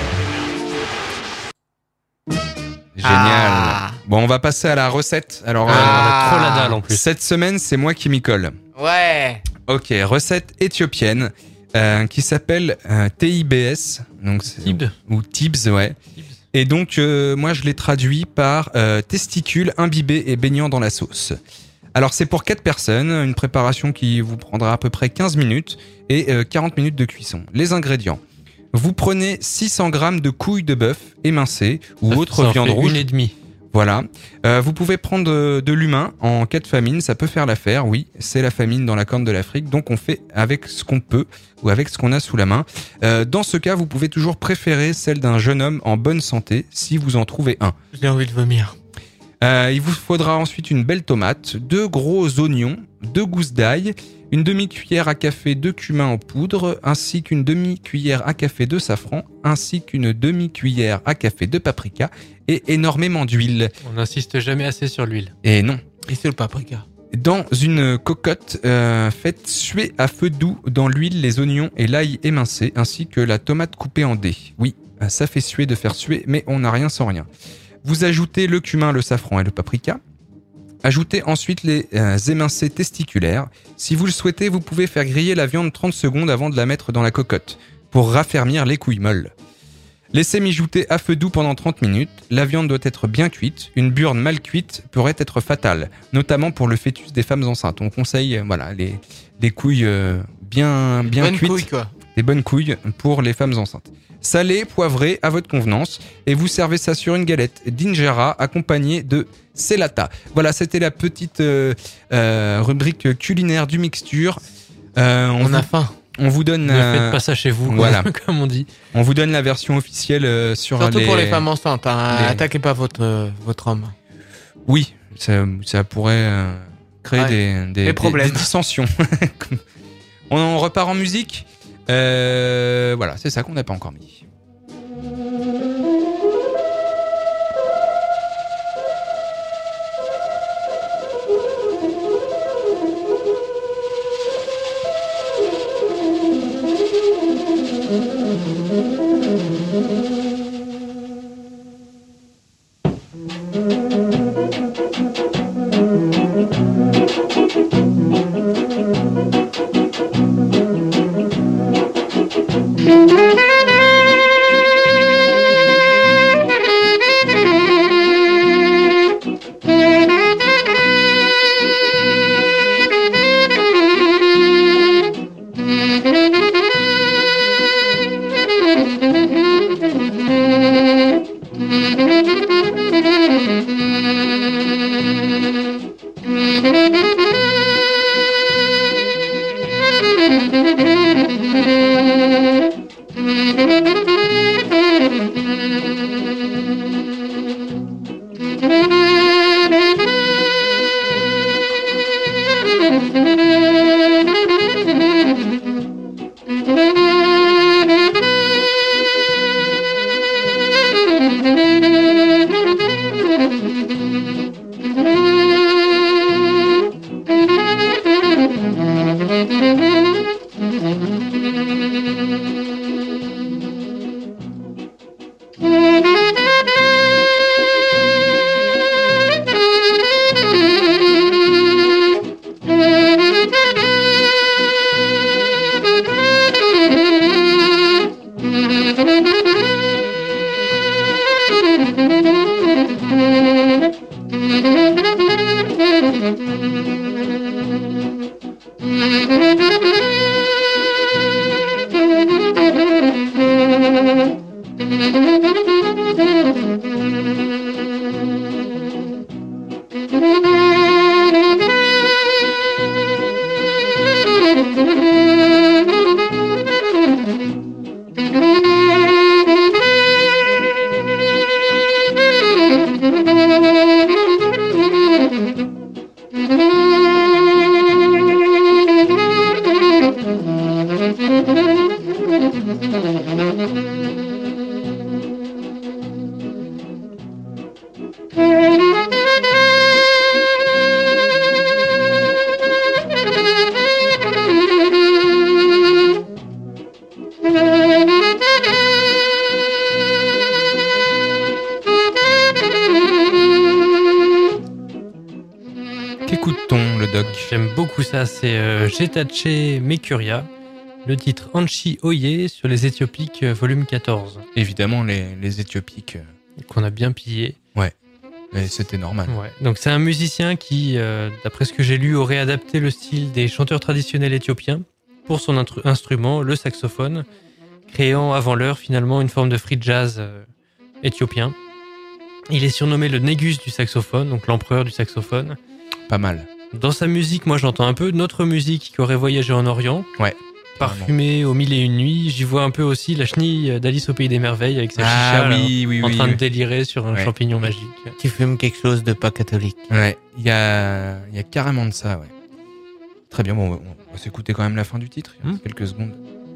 Génial. Bon, on va passer à la recette. Alors, on a trop la dalle en plus. Cette semaine, c'est moi qui m'y colle. Ouais. Ok, recette éthiopienne qui s'appelle TIBS. Donc Tibs. Ou Tibs, ouais. Tibs. Et donc, moi, je l'ai traduit par testicules imbibés et baignant dans la sauce. Alors, c'est pour 4 personnes, une préparation qui vous prendra à peu près 15 minutes et 40 minutes de cuisson. Les ingrédients. Vous prenez 600 grammes de couilles de bœuf émincées ou autre viande rouge. 1,5. Voilà. Vous pouvez prendre de l'humain en cas de famine, ça peut faire l'affaire. Oui, c'est la famine dans la Corne de l'Afrique, donc on fait avec ce qu'on peut ou avec ce qu'on a sous la main. Dans ce cas, vous pouvez toujours préférer celle d'un jeune homme en bonne santé si vous en trouvez un. J'ai envie de vomir. Il vous faudra ensuite une belle tomate, 2 gros oignons, 2 gousses d'ail, une demi-cuillère à café de cumin en poudre, ainsi qu'une demi-cuillère à café de safran, ainsi qu'une demi-cuillère à café de paprika et énormément d'huile. On n'insiste jamais assez sur l'huile. Et non. Et c'est le paprika. Dans une cocotte, faites suer à feu doux dans l'huile les oignons et l'ail émincé, ainsi que la tomate coupée en dés. Oui, ça fait suer de faire suer, mais on n'a rien sans rien. Vous ajoutez le cumin, le safran et le paprika. Ajoutez ensuite les émincés testiculaires. Si vous le souhaitez, vous pouvez faire griller la viande 30 secondes avant de la mettre dans la cocotte, pour raffermir les couilles molles. Laissez mijoter à feu doux pendant 30 minutes. La viande doit être bien cuite. Une burne mal cuite pourrait être fatale, notamment pour le fœtus des femmes enceintes. On conseille des couilles bien bonnes cuites. Couilles, quoi. Des bonnes couilles pour les femmes enceintes. Salé, poivré, à votre convenance. Et vous servez ça sur une galette d'injera accompagnée de selata. Voilà, c'était la petite rubrique culinaire du mixture. On a faim. On vous donne... Ne faites pas ça chez vous, voilà. Comme on dit. On vous donne la version officielle sur surtout pour les femmes enceintes. Attaquez pas votre homme. Oui, ça pourrait créer des problèmes. des dissensions. On repart en musique. Voilà, c'est ça qu'on n'a pas encore mis. Qu'écoute-t-on, le doc ? J'aime beaucoup ça, c'est Getache Mekuria, le titre Anchi Oye sur les Éthiopiques volume 14. Évidemment, les Éthiopiques. Qu'on a bien pillé. Ouais, mais c'était normal. Ouais. Donc c'est un musicien qui, d'après ce que j'ai lu, aurait adapté le style des chanteurs traditionnels éthiopiens pour son instrument, le saxophone, créant avant l'heure finalement une forme de free jazz éthiopien. Il est surnommé le Négus du saxophone, donc l'empereur du saxophone. Pas mal. Dans sa musique, moi j'entends un peu notre musique qui aurait voyagé en Orient. Ouais. Parfumé aux mille et une nuits. J'y vois un peu aussi la chenille d'Alice au Pays des Merveilles avec sa chicha en train de délirer sur un champignon magique. Tu fumes quelque chose de pas catholique. Ouais, il y a carrément de ça, ouais. Très bien, bon, on va s'écouter quand même la fin du titre, il reste quelques secondes.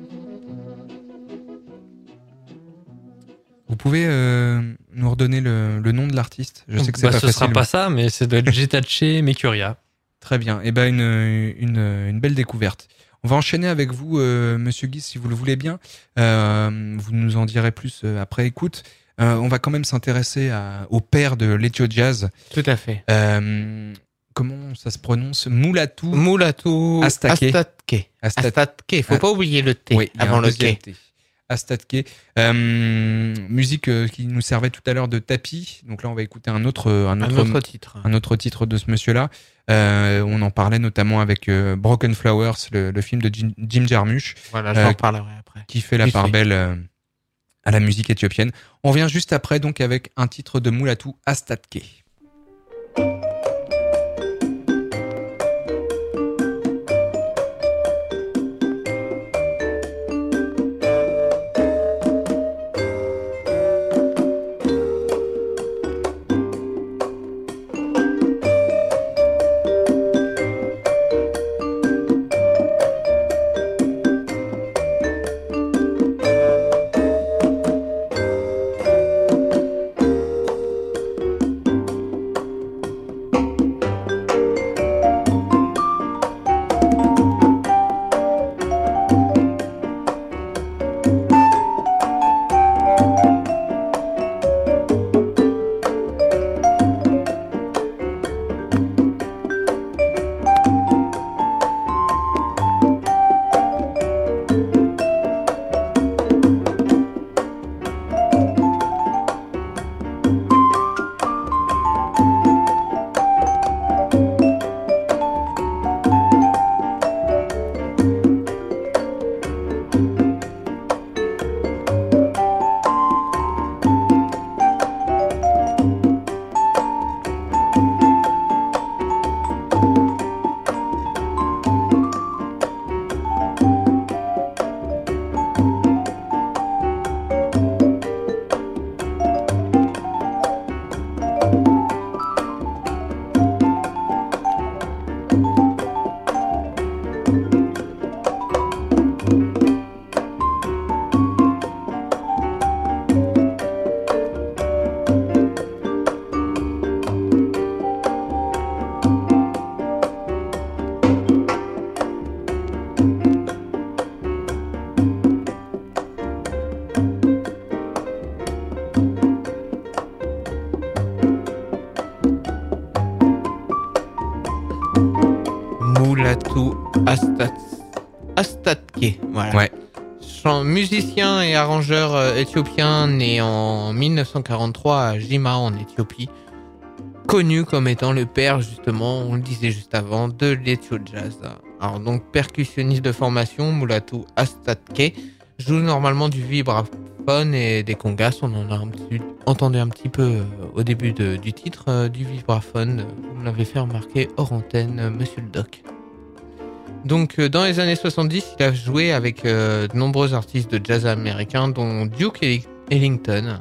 Vous pouvez nous redonner le nom de l'artiste? Je sais que c'est pas facile. Ce sera pas ça, mais ça doit être Getache Mercuria. Très bien, et ben une belle découverte. On va enchaîner avec vous, Monsieur Guy, si vous le voulez bien. Vous nous en direz plus après écoute. On va quand même s'intéresser au père de l'Ethio Jazz. Tout à fait. Comment ça se prononce? Mulatu Astatke. Astatke. Faut pas oublier le T avant le K. Astatke. Musique qui nous servait tout à l'heure de tapis. Donc là, on va écouter un autre titre de ce monsieur-là. On en parlait notamment avec Broken Flowers, le film de Jim Jarmusch. Voilà, j'en parlerai après. Qui fait la part belle à la musique éthiopienne. On revient juste après donc avec un titre de Mulatu Astatke. Astatke, voilà. Ouais. Musicien et arrangeur éthiopien né en 1943 à Jimma en Éthiopie, connu comme étant le père justement, on le disait juste avant, de l'Ethio Jazz. Alors donc percussionniste de formation, Mulatu Astatke joue normalement du vibraphone et des congas. On en a entendu un petit peu au début du titre du vibraphone. Vous me l'avez fait remarquer hors antenne, Monsieur le Doc. Donc dans les années 70, il a joué avec de nombreux artistes de jazz américains, dont Duke Ellington.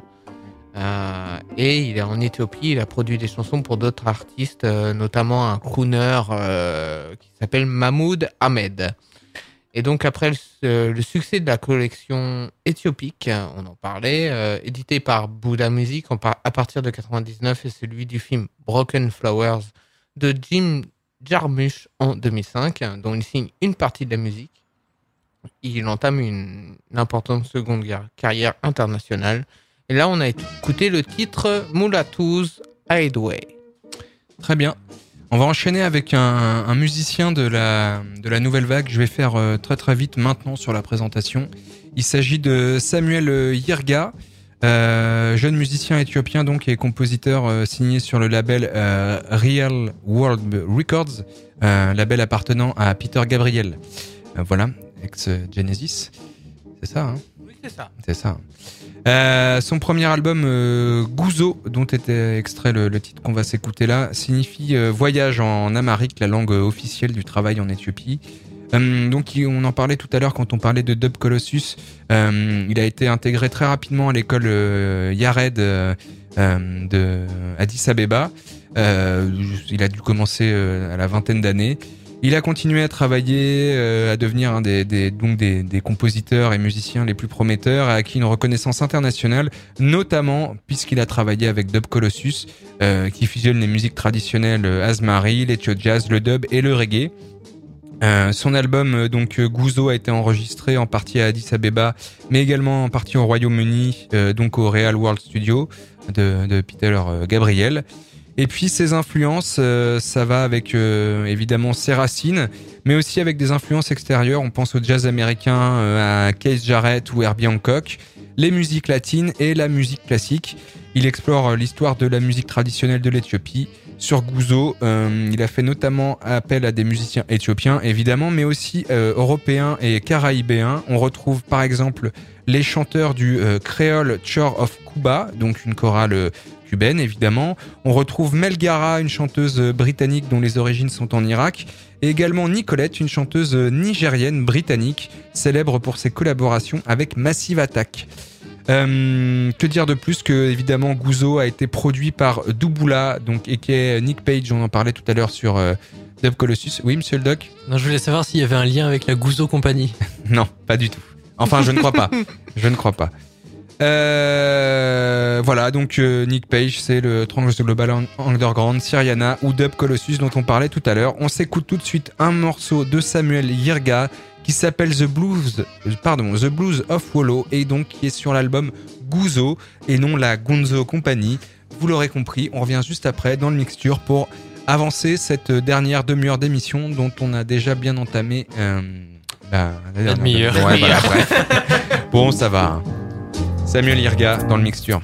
Et il est en Éthiopie, il a produit des chansons pour d'autres artistes, notamment un crooner qui s'appelle Mahmoud Ahmed. Et donc après le succès de la collection éthiopique, on en parlait, édité par Buddha Music à partir de 99, et celui du film Broken Flowers de Jim Jarmusch en 2005, dont il signe une partie de la musique. Il entame une importante seconde carrière internationale. Et là, on a écouté le titre Mulatu's Hideaway. Très bien. On va enchaîner avec un musicien de la nouvelle vague. Je vais faire très très vite maintenant sur la présentation. Il s'agit de Samuel Yirga, jeune musicien éthiopien donc et compositeur signé sur le label Real World Records, label appartenant à Peter Gabriel. Voilà, ex Genesis. C'est ça, hein? c'est ça. C'est ça. Son premier album, Gouzo, dont était extrait le titre qu'on va s'écouter là, signifie voyage en Amharique, la langue officielle du travail en Éthiopie. Donc on en parlait tout à l'heure quand on parlait de Dub Colossus. Il a été intégré très rapidement à l'école Yared de Addis Abeba. Il a dû commencer à la vingtaine d'années. Il a continué à travailler, à devenir un des compositeurs et musiciens les plus prometteurs, et a acquis une reconnaissance internationale, notamment puisqu'il a travaillé avec Dub Colossus, qui fusionne les musiques traditionnelles Asmari, l'ethio jazz, le dub et le reggae. Son album donc Gouzo a été enregistré en partie à Addis Abeba, mais également en partie au Royaume-Uni, donc au Real World Studio de Peter Gabriel. Et puis ses influences, ça va avec évidemment ses racines, mais aussi avec des influences extérieures. On pense au jazz américain, à Keith Jarrett ou Herbie Hancock, les musiques latines et la musique classique. Il explore l'histoire de la musique traditionnelle de l'Éthiopie. Sur Gouzo, il a fait notamment appel à des musiciens éthiopiens, évidemment, mais aussi européens et caraïbéens. On retrouve par exemple les chanteurs du Creole Choir of Cuba, donc une chorale cubaine évidemment. On retrouve Mel Gara, une chanteuse britannique dont les origines sont en Irak, et également Nicolette, une chanteuse nigérienne britannique, célèbre pour ses collaborations avec Massive Attack. Que dire de plus que évidemment Gouzo a été produit par Douboula, donc aka Nick Page, on en parlait tout à l'heure sur Dub Colossus. Oui, monsieur le doc? Non, je voulais savoir s'il y avait un lien avec la Gouzo Company. Non, pas du tout. Enfin, je ne crois pas. Je ne crois pas. Voilà, donc Nick Page, c'est le Triangle Global Underground, Syriana ou Dub Colossus dont on parlait tout à l'heure. On s'écoute tout de suite un morceau de Samuel Yirga qui s'appelle The Blues of Wallow, et donc qui est sur l'album Gouzo et non la Gonzo Company. Vous l'aurez compris, on revient juste après dans le mixture pour avancer cette dernière demi-heure d'émission dont on a déjà bien entamé la demi-heure. Ouais, voilà, bref. Bon, ça va. Samuel Yirga dans le mixture.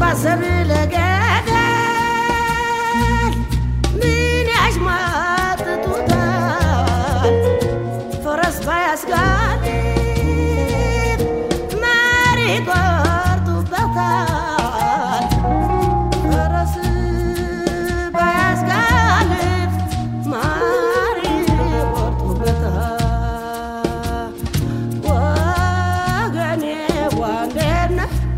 ባሰብ ለገደል ምን ያሽሟጥጡታል ፈረስ ባያስጋልብ ማር ይቆርጡበታል ፈረስ ባያስጋልብ ማር ይቆርጡበታል ወገኔ ዋንዴነ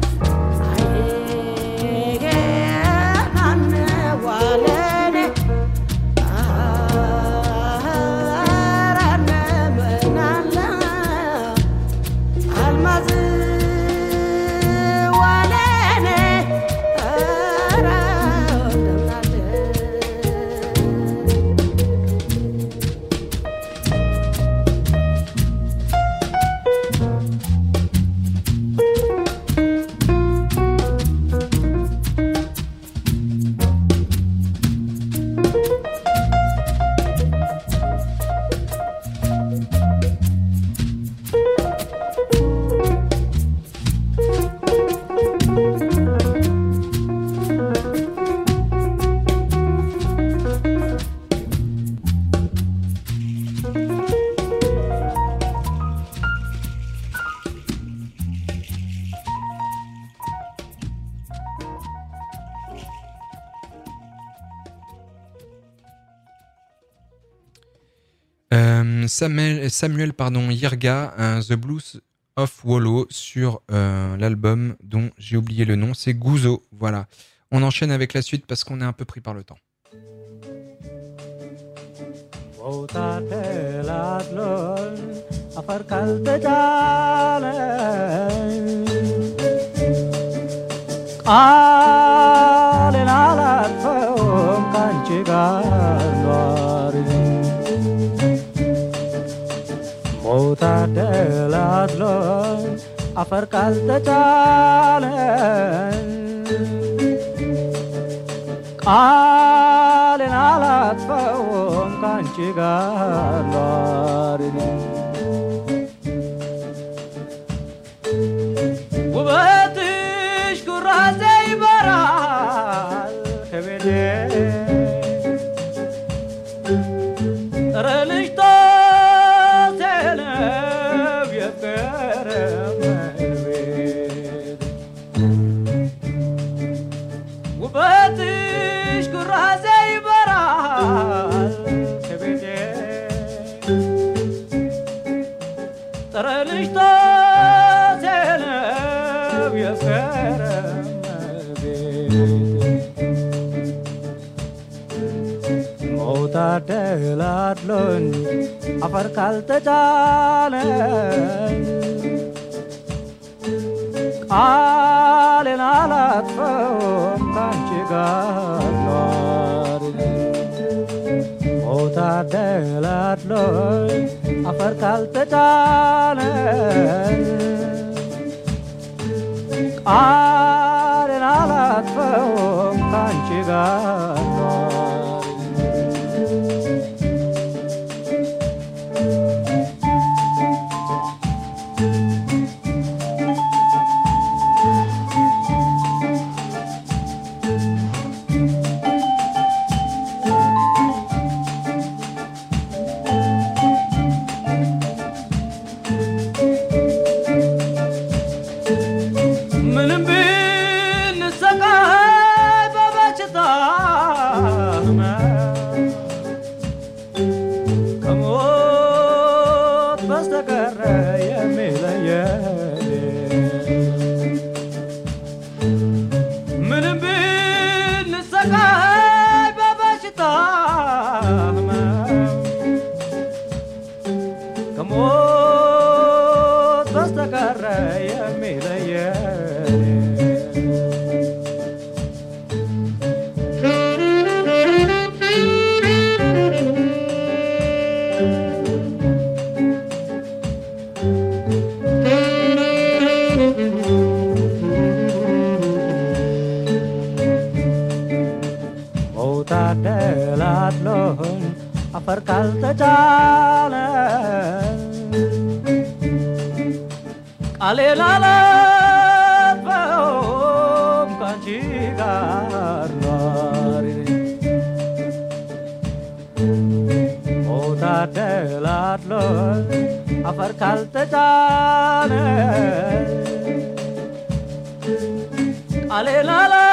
Samuel Yirga, The Blues of Wallow sur l'album dont j'ai oublié le nom, c'est Gouzo. Voilà. On enchaîne avec la suite parce qu'on est un peu pris par le temps. ታደላድሎን አፈር ካልተቻለን ቃሌን አላጥፈውም ካንቺ ጋር ኗሪን ውበትሽ ኩራዜ ይበራል ከቤቴ ጠረንሽ ውበትሽ ኩራዜ ይበራል ከቤቴ ጠረንሽ ተዘነብ የከረም ቤቴ መውጣት ደላድሎን አፈር ካልተቻለን ቃሌን አላጥፈውም ካንቺ ጋር ኗሪ መውጣት ደላድሎን አፈር ካልተቻለን ቃሌን አላጥፈውም ካንቺ ጋር ኗሪ አፈር ካልተቻለ ቃሌን አላጥፈውም ካንቺ ላትሎይ አፈር ካልተጫነ ቃሌን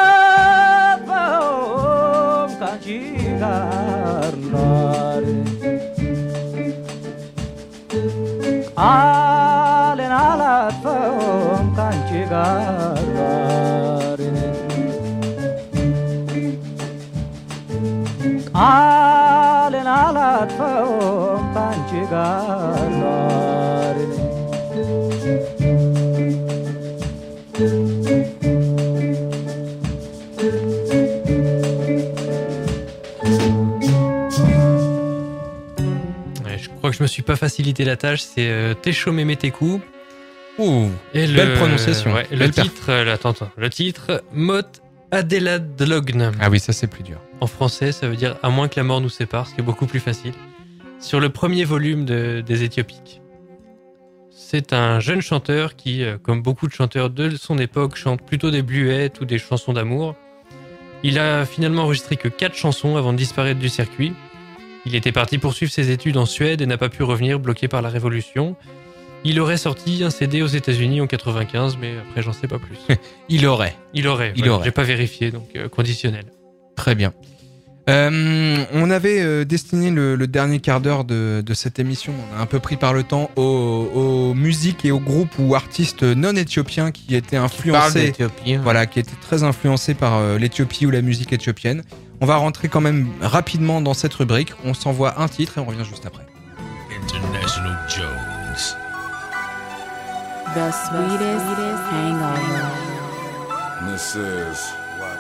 አላጥፈውም ካንቺ ጋር ኗሪ ቃሌን አላጥፈውም ካንቺ ጋር ኗሪ ቃሌን አላጥፈውም ካንቺ ጋር ኗሪ Je crois que je me suis pas facilité la tâche, c'est Tesho Memeteku. Belle prononciation. Ouais, le titre, Mot Adelad Logn. Ah oui, ça c'est plus dur. En français, ça veut dire à moins que la mort nous sépare, ce qui est beaucoup plus facile. Sur le premier volume des Éthiopiques. C'est un jeune chanteur qui, comme beaucoup de chanteurs de son époque, chante plutôt des bluettes ou des chansons d'amour. Il a finalement enregistré que 4 chansons avant de disparaître du circuit. Il était parti poursuivre ses études en Suède et n'a pas pu revenir, bloqué par la Révolution. Il aurait sorti un CD aux États-Unis en 95, mais après j'en sais pas plus. Il aurait. J'ai pas vérifié, donc conditionnel. Très bien. On avait destiné le dernier quart d'heure de cette émission, on a un peu pris par le temps, aux musiques et aux groupes ou artistes non éthiopiens qui étaient influencés, voilà, qui étaient très influencés par l'Éthiopie ou la musique éthiopienne. On va rentrer quand même rapidement dans cette rubrique. On s'envoie un titre et on revient juste après. International Jones. The sweetest hangover. This is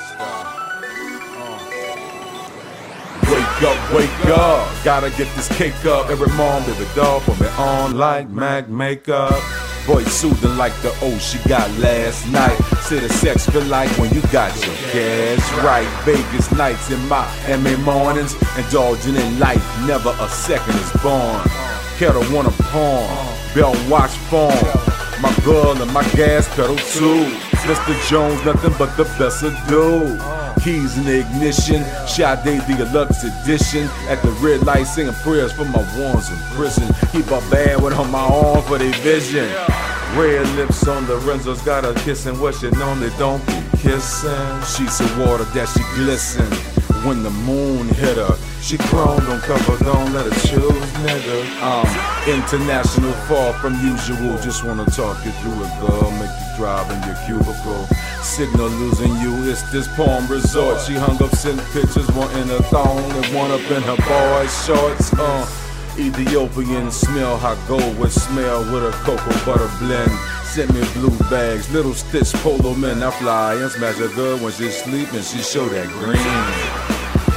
Wake up, gotta get this cake up. Every mom, baby doll, put me on like Mac makeup. Voice soothing like the old she got last night. Say the sex feel like when you got your gas right. Vegas nights and Miami mornings. Indulging in life, never a second is born. Kettle wanna pawn, bell watch form. My girl and my gas pedal too. Mr. Jones, nothing but the best of do. Keys in the ignition, Sade Deluxe edition. At the red light singing prayers for my ones in prison. Keep a bad one on my arm for their vision. Red lips on the Renzo's got her kissing what she normally don't be kissing. Sheets of water that she glisten. When the moon hit her, she crawled on cover, don't let her choose, nigga. International, far from usual. Just wanna talk you through it, girl. Make you drive in your cubicle. Signal losing you, it's this Palm Resort. She hung up, sent pictures, one in her thong and one up in her boy's shorts. Ethiopian smell, hot gold with smell with a cocoa butter blend. Sent me blue bags, little stitch polo men. I fly and smash her girl when she's sleeping. She show that green.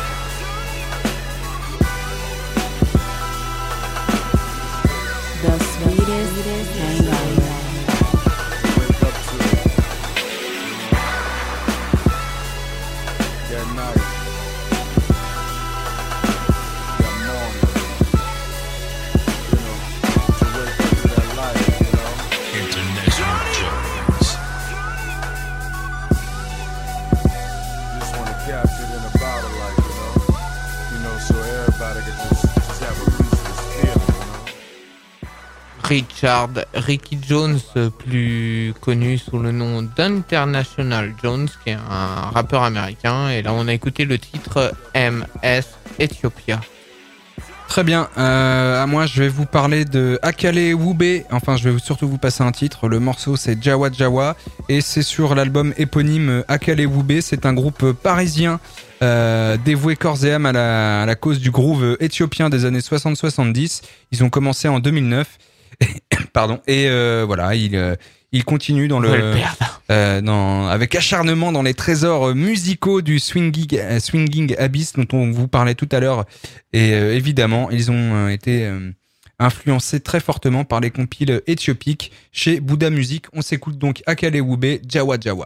The sweetest hangover. Ricky Jones, plus connu sous le nom d'International Jones, qui est un rappeur américain. Et là, on a écouté le titre MS Ethiopia. Très bien. Moi, je vais vous parler de Akale Wube. Enfin, je vais surtout vous passer un titre. Le morceau, c'est Jawa Jawa. Et c'est sur l'album éponyme Akale Wube. C'est un groupe parisien dévoué corps et âme à la cause du groove éthiopien des années 60-70. Ils ont commencé en 2009. Pardon. Et voilà, il continue dans avec acharnement dans les trésors musicaux du swinging abyss dont on vous parlait tout à l'heure. Et évidemment, ils ont été influencés très fortement par les compiles éthiopiques chez Bouddha Music. On s'écoute donc Akale Wube, Jawa Jawa.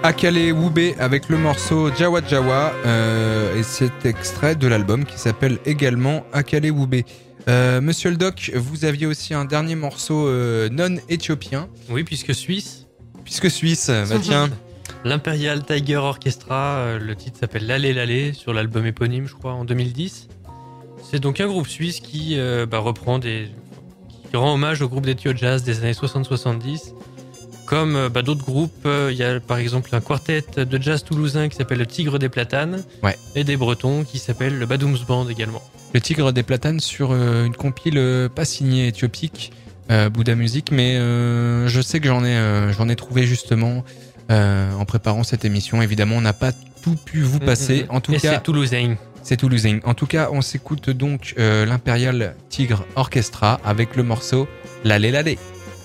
Akale Wube avec le morceau Jawa Jawa et cet extrait de l'album qui s'appelle également Akale Wube. Monsieur le Doc, vous aviez aussi un dernier morceau non éthiopien. Oui, puisque Suisse, bah tiens. l'Imperial Tiger Orchestra, le titre s'appelle Lalé Lalé sur l'album éponyme, je crois, en 2010. C'est donc un groupe suisse qui reprend qui rend hommage au groupe d'Ethio Jazz des années 60-70. Comme d'autres groupes, il y a par exemple un quartet de jazz toulousain qui s'appelle le Tigre des Platanes, et des Bretons qui s'appellent le Badoums Band également. Le Tigre des Platanes sur une compile pas signée éthiopique, Bouddha Music, mais je sais que j'en ai trouvé justement en préparant cette émission. Évidemment, on n'a pas tout pu vous passer. En tout cas, c'est toulousain. En tout cas, on s'écoute donc l'Imperial Tigre Orchestra avec le morceau Lalé Lalé.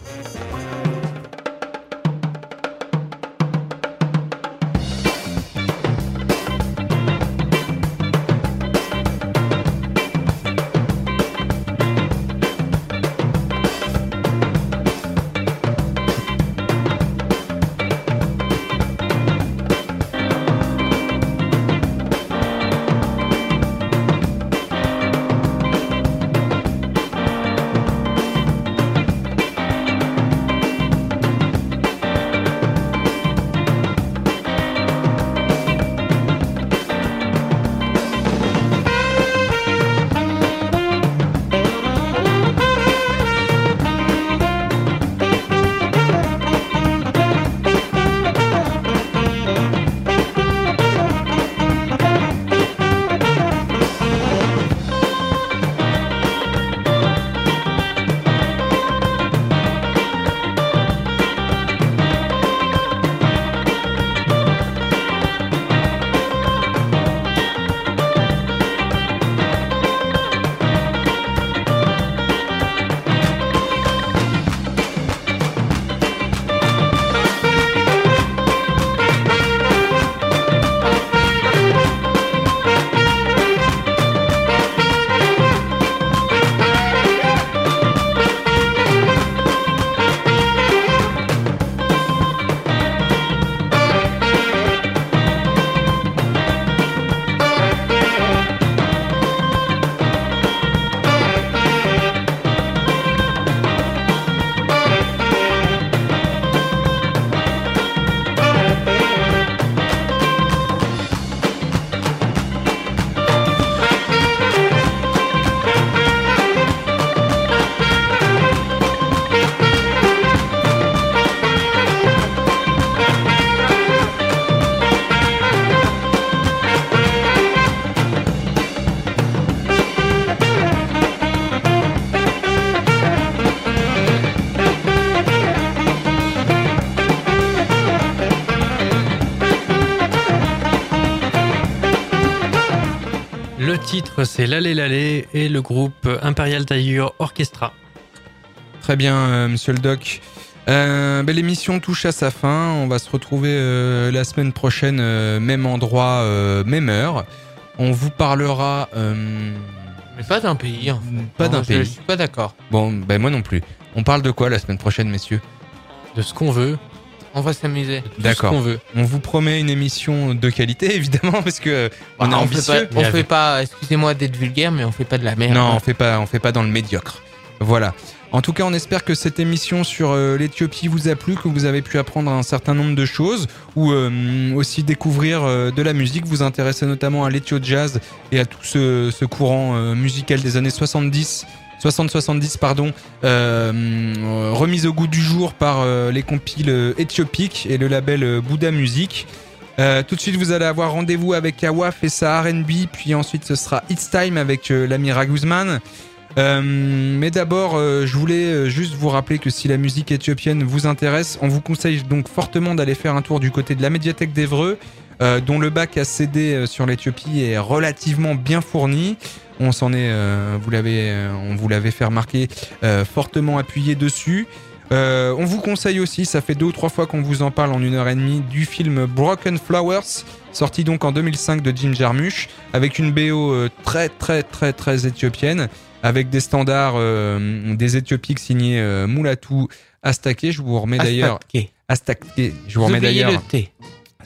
Le titre, c'est Lalé Lalé et le groupe Imperial Tiger Orchestra. Très bien, monsieur le Doc. L'émission touche à sa fin. On va se retrouver la semaine prochaine, même endroit, même heure. On vous parlera... Mais pas d'un pays. En fait. Pas d'un pays. Je suis pas d'accord. Bon, moi non plus. On parle de quoi la semaine prochaine, messieurs? De ce qu'on veut. On va s'amuser. D'accord. Ce qu'on veut. On vous promet une émission de qualité, évidemment, parce que on est ambitieux. On fait pas, excusez-moi d'être vulgaire, mais on fait pas de la merde. Non, on fait pas dans le médiocre. Voilà. En tout cas, on espère que cette émission sur l'Éthiopie vous a plu, que vous avez pu apprendre un certain nombre de choses, ou aussi découvrir de la musique, vous intéresser notamment à l'Ethio Jazz et à tout ce courant musical des années 60-70, remise au goût du jour par les compiles éthiopiques et le label Bouddha Music. Tout de suite, vous allez avoir rendez-vous avec Awaf et sa R&B, puis ensuite ce sera It's Time avec l'Amira Guzman. Mais d'abord, je voulais juste vous rappeler que si la musique éthiopienne vous intéresse, on vous conseille donc fortement d'aller faire un tour du côté de la médiathèque d'Évreux, dont le bac à CD sur l'Éthiopie est relativement bien fourni. On vous l'avait fait remarquer, fortement appuyé dessus. On vous conseille aussi, ça fait 2 ou 3 fois qu'on vous en parle en 1h30, du film Broken Flowers, sorti donc en 2005 de Jim Jarmusch, avec une BO très éthiopienne, avec des standards des éthiopiques signés Mulatu Astake. Je vous remets d'ailleurs... Astake. Je vous remets d'ailleurs... le T.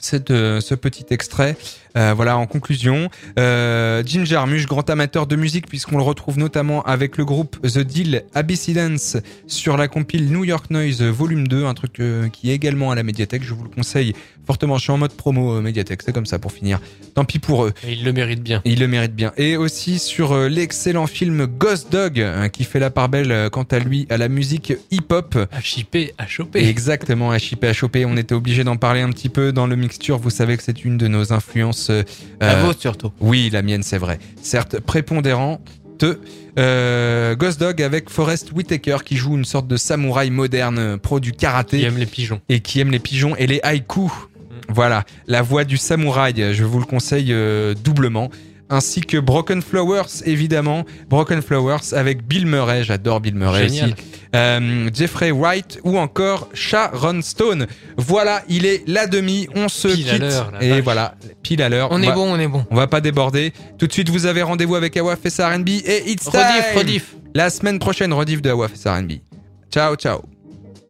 ce petit extrait. Voilà, en conclusion, Jim Jarmusch, grand amateur de musique, puisqu'on le retrouve notamment avec le groupe The Deal Abyssidance sur la compile New York Noise Volume 2, un truc qui est également à la médiathèque. Je vous le conseille fortement. Je suis en mode promo médiathèque, c'est comme ça pour finir. Tant pis pour eux. Et il le mérite bien. Il le mérite bien. Et aussi sur l'excellent film Ghost Dog, qui fait la part belle quant à lui à la musique hip-hop. HIP à choper. Exactement, HIP à choper. On était obligé d'en parler un petit peu dans le mixture. Vous savez que c'est une de nos influences. La vôtre surtout. Oui, la mienne, c'est vrai. Certes, prépondérante. Ghost Dog avec Forest Whitaker qui joue une sorte de samouraï moderne pro du karaté. Qui aime les pigeons. Et qui aime les pigeons et les haïkus. Voilà, la voix du samouraï, je vous le conseille doublement. Ainsi que Broken Flowers, évidemment. Broken Flowers avec Bill Murray, j'adore Bill Murray aussi. Jeffrey Wright ou encore Sharon Stone. Voilà, il est la demi, on se pile quitte. À l'heure, et vache. Voilà, pile à l'heure. On est bon. On va pas déborder. Tout de suite, vous avez rendez-vous avec Awaf et sa R&B et It's Time. Rediff. La semaine prochaine, rediff de Awaf et sa R&B. Ciao, ciao.